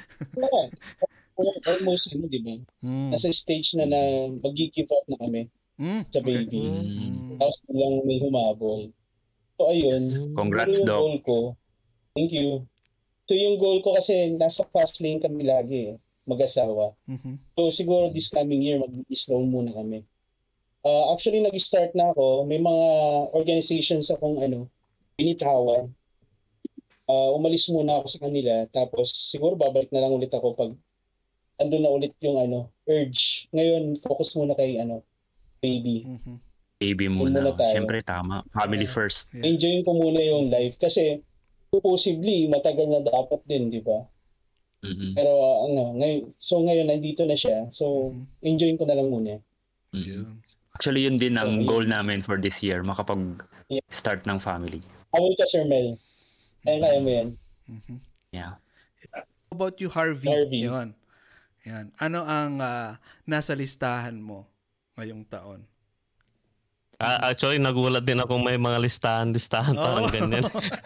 almost di ba? Nasa stage na mag-give up na kami sa Baby. Tapos lang may humabol. So ayun. Congrats, Doc. Goal ko. Thank you. So yung goal ko kasi nasa fast lane kami lagi mag-asawa. So siguro this coming year mag-slow muna kami. Actually, nag-start na ako. May mga organizations akong binitawan. Umalis muna ako sa kanila. Tapos siguro babalik na lang ulit ako pag andun na ulit yung urge. Ngayon, focus muna kay baby. Mhm. Baby Yun muna. muna tayo. Siyempre, tama. Family first. Yeah. Enjoyin ko muna yung life. Kasi possibly, matagal na dapat din, di ba? Mhm. Pero ngayon nandito na siya. So, enjoyin ko na lang muna. Mhm. Yun. Actually, yun din ang Okay. goal namin for this year, makapag-start ng family. How about ka, Sir Mel? Kaya mo yan? Mhm. Yeah. How about you, Harvey? Harvey. Yun. Yan. Ano ang nasa listahan mo ngayong taon? Actually, nagulat din ako may mga listahan parang ganyan.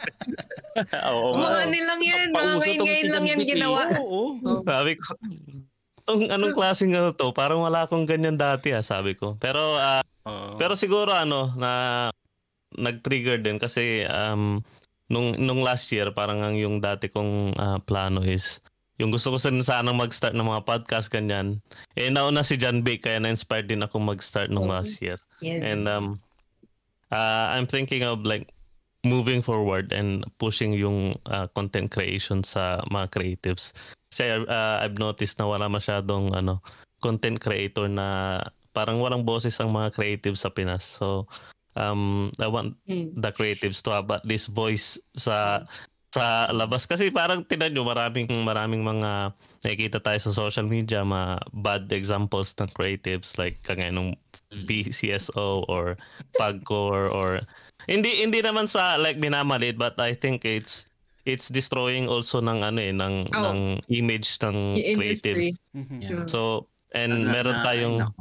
Oo. Mga nilang yan, mga Pauso tong ngayon si lang yan Jambit, ginawa. Oo. Sabi ko, anong klaseng to? Parang wala akong ganyan dati sabi ko. Pero Oo. siguro na nag-trigger din kasi nung last year parang ang yung dati kong plano is yung gusto ko sanang mag-start ng mga podcast ganyan. Nauna si John Bake kaya na-inspired din ako mag-start nung last year. Yan. And I'm thinking of like moving forward and pushing yung content creation sa mga creatives. Kasi I've noticed na wala masyadong content creator na parang walang boses ang mga creatives sa Pinas. So I want the creatives to have at least voice sa labas kasi parang tinan nyo maraming mga nakikita tayo sa social media, mga bad examples ng creatives like kagaya nung PCSO or Pagcore or hindi naman sa like minamalit, but I think it's destroying also ng ng image ng Yung industry. creatives. Mhm. Yeah. So and meron tayong nako.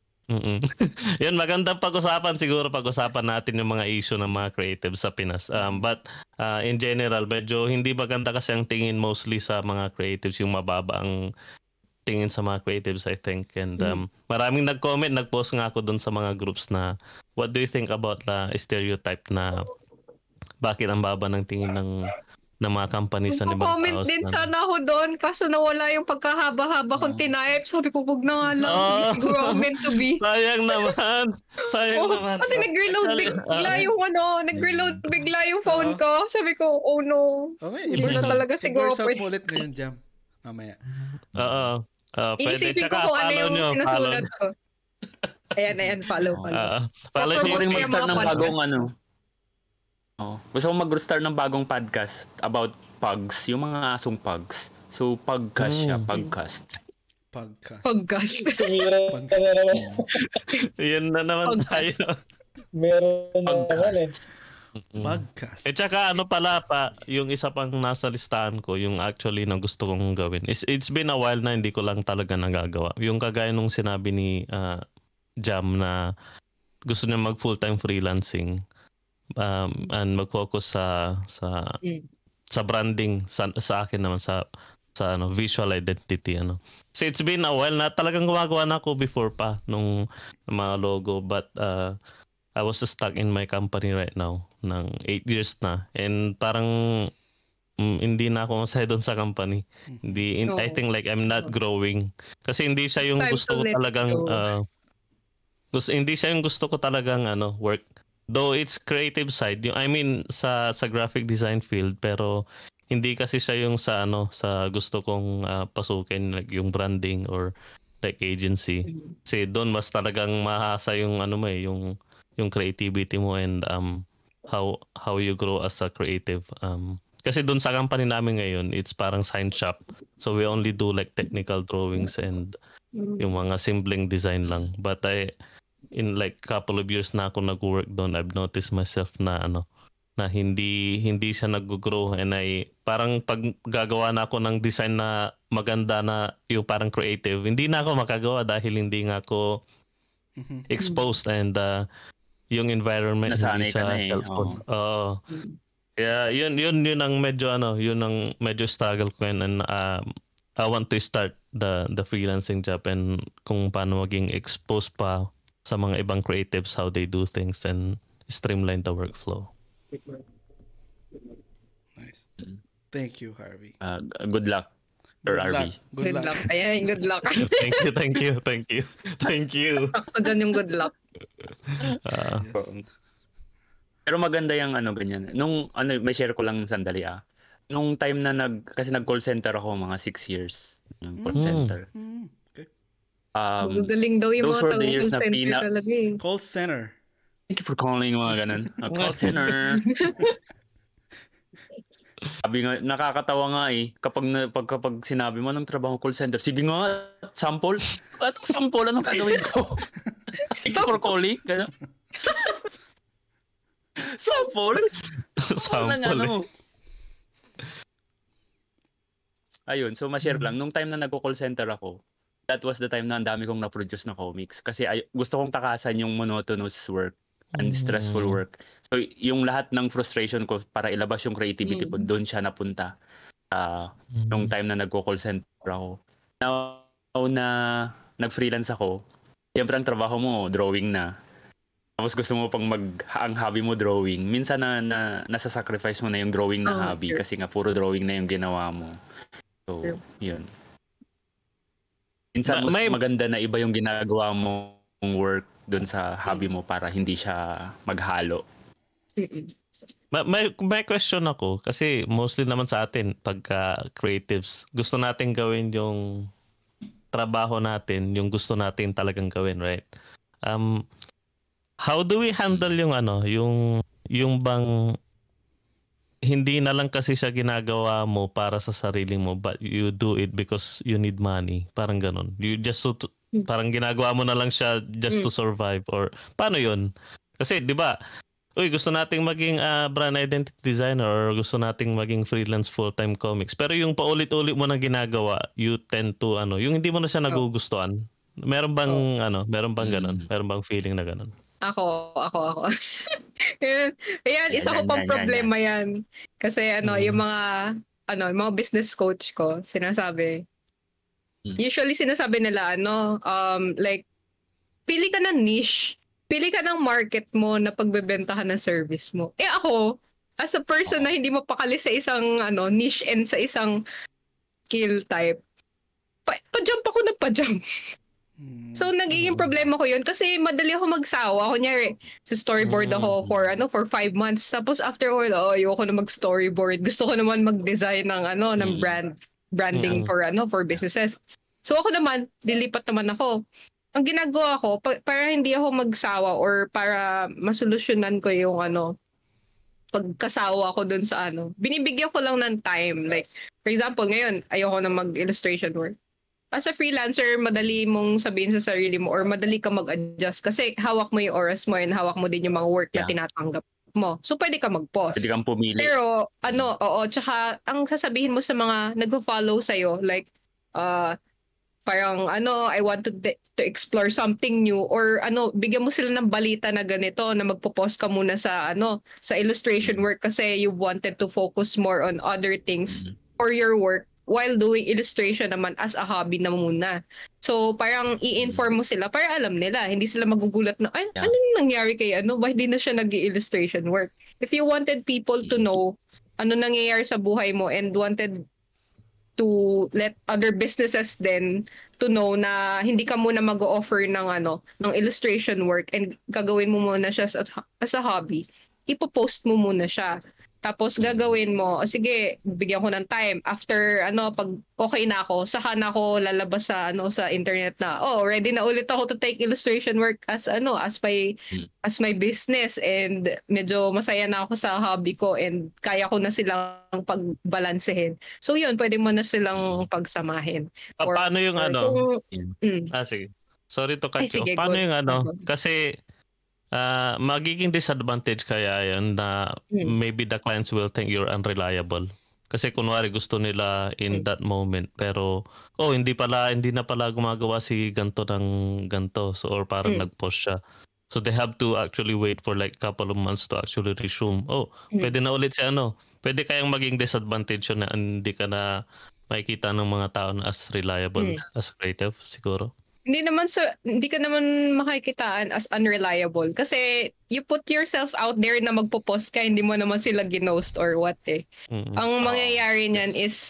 Yun, magandang pag-usapan siguro natin yung mga issue ng mga creatives sa Pinas. But in general, medyo hindi maganda kasi ang tingin mostly sa mga creatives, yung mababa ang tingin sa mga creatives, I think. And maraming nag-comment, nag-post nga ako dun sa mga groups na what do you think about the stereotype na bakit ang baba ng tingin ng mga companies sa ibang Comment tao. din sana ako doon kaso nawala yung pagkahaba-haba kong tinayip. Sabi ko, wag na nga lang. Hindi siguro ako meant to be. Sayang naman. Kasi nag-reload bigla yung phone ko. Sabi ko, oh no. Okay, Hindi na talaga siguro i-burst out pwede. mo ulit ngayon, Jam. Mamaya. Oo. Pwede. Iisipin ko Tsaka kung ano follow yung nyo. sinusulat ko. Ayan, follow. Follow Gusto nyo ko rin Promote mag-start yung ng mga bagong podcast. Gusto ko mag-start ng bagong podcast about pugs, yung mga asong pugs. So, podcast siya, podcast. Podcast. Tumira ka na naman. Yan na naman Podcast. tayo. Meron na naman Podcast. Podcast. Tsaka pala pa, yung isa pang nasa listahan ko, yung actually na gusto kong gawin. It's been a while na hindi ko lang talaga nagagawa. Yung kagaya nung sinabi ni Jam na gusto niya mag full-time freelancing and mag-focus sa branding sa akin naman sa visual identity So it's been a while na talagang gumagawa na ako before pa nung mga logo, but I was stuck in my company right now ng 8 years na, and parang hindi na ako masaya doon sa company. I think like I'm not growing kasi hindi siya yung Time gusto to ko let talagang go. hindi siya yung gusto ko talagang work. Though it's creative side, I mean sa graphic design field, pero hindi kasi siya yung sa gusto kong pasukin, like yung branding or like agency. Kasi doon mas talagang mahasa yung yung creativity mo and how you grow as a creative. Kasi doon sa company namin ngayon, it's parang sign shop. So we only do like technical drawings and yung mga simpleng design lang. But in like couple of years na ako nag-work doon, I've noticed myself na na hindi siya nag-grow, and parang pag gagawa na ako ng design na maganda na yung parang creative, hindi na ako makagawa dahil hindi nga ako exposed and yung environment Nasanay hindi ka siya na helpful. Yeah, yun ang medyo yun ang medyo struggle ko and I want to start the freelancing job and kung paano maging exposed pa sa mga ibang creatives, how they do things and streamline the workflow. Nice. Thank you, Harvey. Good luck, Sir Harvey. Good luck. Ayan, good luck. Thank you. Sakto dyan yung good luck. Yes. Pero maganda yung ganyan. Nung may share ko lang sandali Nung time na kasi nag-call center ako mga 6 years ng call center. Okay. Magagaling daw yung Those mga were the years taga-call na center talaga eh. Call center. Thank you for calling mga ganun. Call center. Sabi nga, nakakatawa nga kapag sinabi mo ng trabaho call center, sige nga, sample. Anong sample? Anong gagawin ko? Thank you for calling. Ganun. Sample? Sample. Ayun, so ma-share lang. Nung time na nagko-call center ako, that was the time na ang dami kong na-produce na comics. Kasi gusto kong takasan yung monotonous work and stressful work. So, yung lahat ng frustration ko para ilabas yung creativity ko, doon siya napunta. Nung time na nagko-call center ako. Now na nag-freelance ako, siyempre ang trabaho mo, drawing na. Tapos gusto mo pang ang hobby mo drawing. Minsan na nasa-sacrifice mo na yung drawing na hobby kasi nga puro drawing na yung ginawa mo. So, yun. Minsan mas maganda na iba yung ginagawa mong work dun sa hobby mo para hindi siya maghalo. May question ako kasi mostly naman sa atin pagka creatives, gusto natin gawin yung trabaho natin, yung gusto natin talagang gawin, right? How do we handle yung bang hindi na lang kasi siya ginagawa mo para sa sarili mo but you do it because you need money, parang ganun. You just parang ginagawa mo na lang siya just to survive or paano yun? Kasi 'di ba? Gusto nating maging brand identity designer or gusto nating maging freelance full-time comics. Pero yung paulit-ulit mo na ginagawa, you tend to yung hindi mo na siya nagugustuhan. Meron bang meron bang ganun? Meron bang feeling na ganun? Ako. Ayan, isa ko pang problema yan. Kasi yung mga business coach ko, sinasabi. Usually sinasabi nila like pili ka ng niche, pili ka ng market mo na pagbebentahan ng service mo. Ako, as a person na hindi mapakali sa isang niche and sa isang skill type, pa-jump ako ng pa-jump. So, nagiging problema ko yun kasi madali ako magsawa. Kunyari, sa storyboard ako for 5 months. Tapos after a while, ayoko na mag-storyboard. Gusto ko naman mag-design ng ng branding for businesses. So ako naman, dilipat naman ako. Ang ginagawa ko, para hindi ako magsawa or para masolusyonan ko yung pagkasawa ko dun sa binibigyan ko lang ng time. Like, for example, ngayon, ayoko na mag-illustration work. As a freelancer, madali mong sabihin sa sarili mo or madali ka mag-adjust kasi hawak mo yung oras mo and hawak mo din yung mga work na tinatanggap mo. So, pwede ka mag-pause. Pwede kang pumili. Pero, tsaka, ang sasabihin mo sa mga nag-follow sa'yo, like, parang, I want to explore something new or, bigyan mo sila ng balita na ganito, na magpo-pause ka muna sa, sa illustration work kasi you wanted to focus more on other things or your work while doing illustration naman as a hobby na muna. So, parang i-inform mo sila para alam nila. Hindi sila magugulat na, ano nangyari kay Bakit di na siya nag-illustration work? If you wanted people to know ano nangyayari sa buhay mo and wanted to let other businesses then to know na hindi ka muna mag-o-offer ng illustration work and gagawin mo muna siya as a hobby, ipopost mo muna siya. Tapos gagawin mo, sige, bigyan ko ng time. After pag okay na ako, saka na ako lalabas sa sa internet na, ready na ulit ako to take illustration work as as my business and medyo masaya na ako sa hobby ko and kaya ko na silang pagbalansehin. So yun, pwede mo na silang pagsamahin. Paano yung sige. Sorry to cut you. Paano yung kasi magiging disadvantage kaya yun na maybe the clients will think you're unreliable. Kasi kunwari gusto nila in that moment pero hindi na pala gumagawa si ganto ng ganto so or parang nag-post siya. So they have to actually wait for like couple of months to actually resume. Pwede na ulit si Pwede kayang maging disadvantage yun na hindi ka na makikita ng mga tao na as reliable as creative siguro. Hindi ka naman makikitaan as unreliable kasi you put yourself out there na magpo-post ka, hindi mo naman sila ginost or what Ang mangyayari niyan is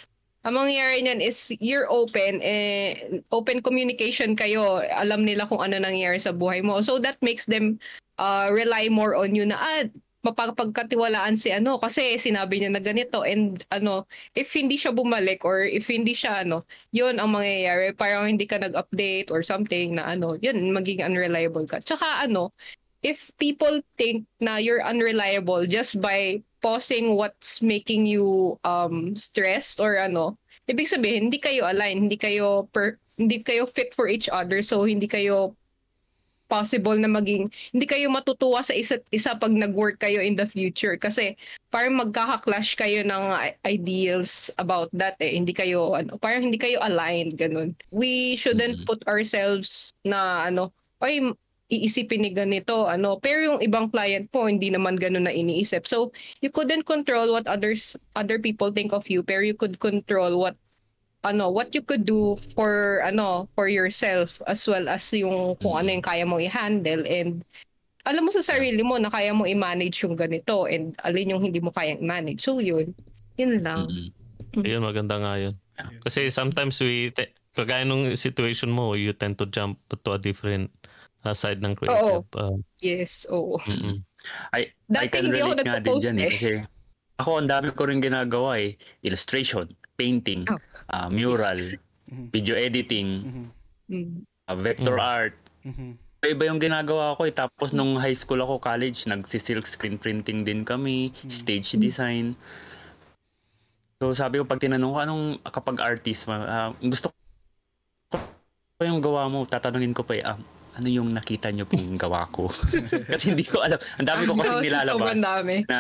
Ang mangyayari niyan is you're open, open communication kayo. Alam nila kung ano nangyayari sa buhay mo. So that makes them rely more on you na mapapagkatiwalaan si kasi sinabi niya na ganito, and if hindi siya bumalik or if hindi siya yun ang mangyayari, parang hindi ka nag-update or something na yun, magiging unreliable ka. Tsaka if people think na you're unreliable just by posting what's making you stressed or ibig sabihin hindi kayo align, hindi kayo fit for each other, so hindi kayo possible na hindi kayo matutuwa sa isa't isa pag nag-work kayo in the future, kasi parang magkaka-clash kayo ng ideals about that hindi kayo parang hindi kayo aligned, ganun. We shouldn't put ourselves na ay iisipin ni ganito pero yung ibang client po hindi naman ganun na iniisip. So you couldn't control what other people think of you, pero you could control what you could do for yourself, as well as yung kung ano yung kaya mo i-handle, and alam mo sa sarili mo na kaya mo i-manage yung ganito and alin yung hindi mo kayang i-manage. So yun lang. Ayun, maganda nga yun. Kasi sometimes kagaya nung situation mo, you tend to jump to a different side ng creative. Yes, oo. I Dati can hindi ako relate nga din nagpo-post dyan kasi ako ang dami ko rin ginagawa illustration, painting, mural, video editing, vector art. Iba yung ginagawa ko tapos nung high school ako, college, nagsi-silk screen printing din kami, stage design. So sabi ko, pag tinanong ko kapag artist, gusto ko yung gawa mo, tatanungin ko pa ano yung nakita nyo pong gawa ko? Kasi hindi ko alam. Ang dami ko kasi nilalabas na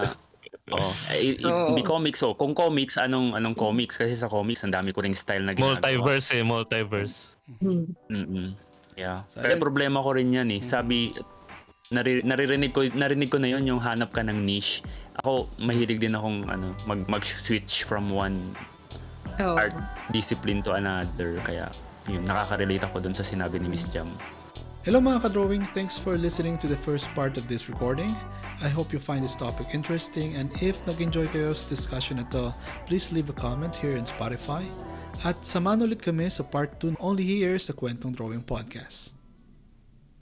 hindi comics. So, kung comics, anong comics? Kasi sa comics, ang dami ko ring style na ginagawa. Multiverse. Yeah. Pero problema ko rin yan Sabi, narinig ko na yun, yung hanap ka ng niche. Ako, mahilig din akong mag-switch from one art discipline to another. Kaya, yun, nakaka-relate ako dun sa sinabi ni Miss Jam. Hello mga ka-drawing, thanks for listening to the first part of this recording. I hope you find this topic interesting, and if nag-enjoy kayo sa discussion na to, please leave a comment here in Spotify. At samahan ulit kami sa part 2 only here sa Kwentong Drawing Podcast.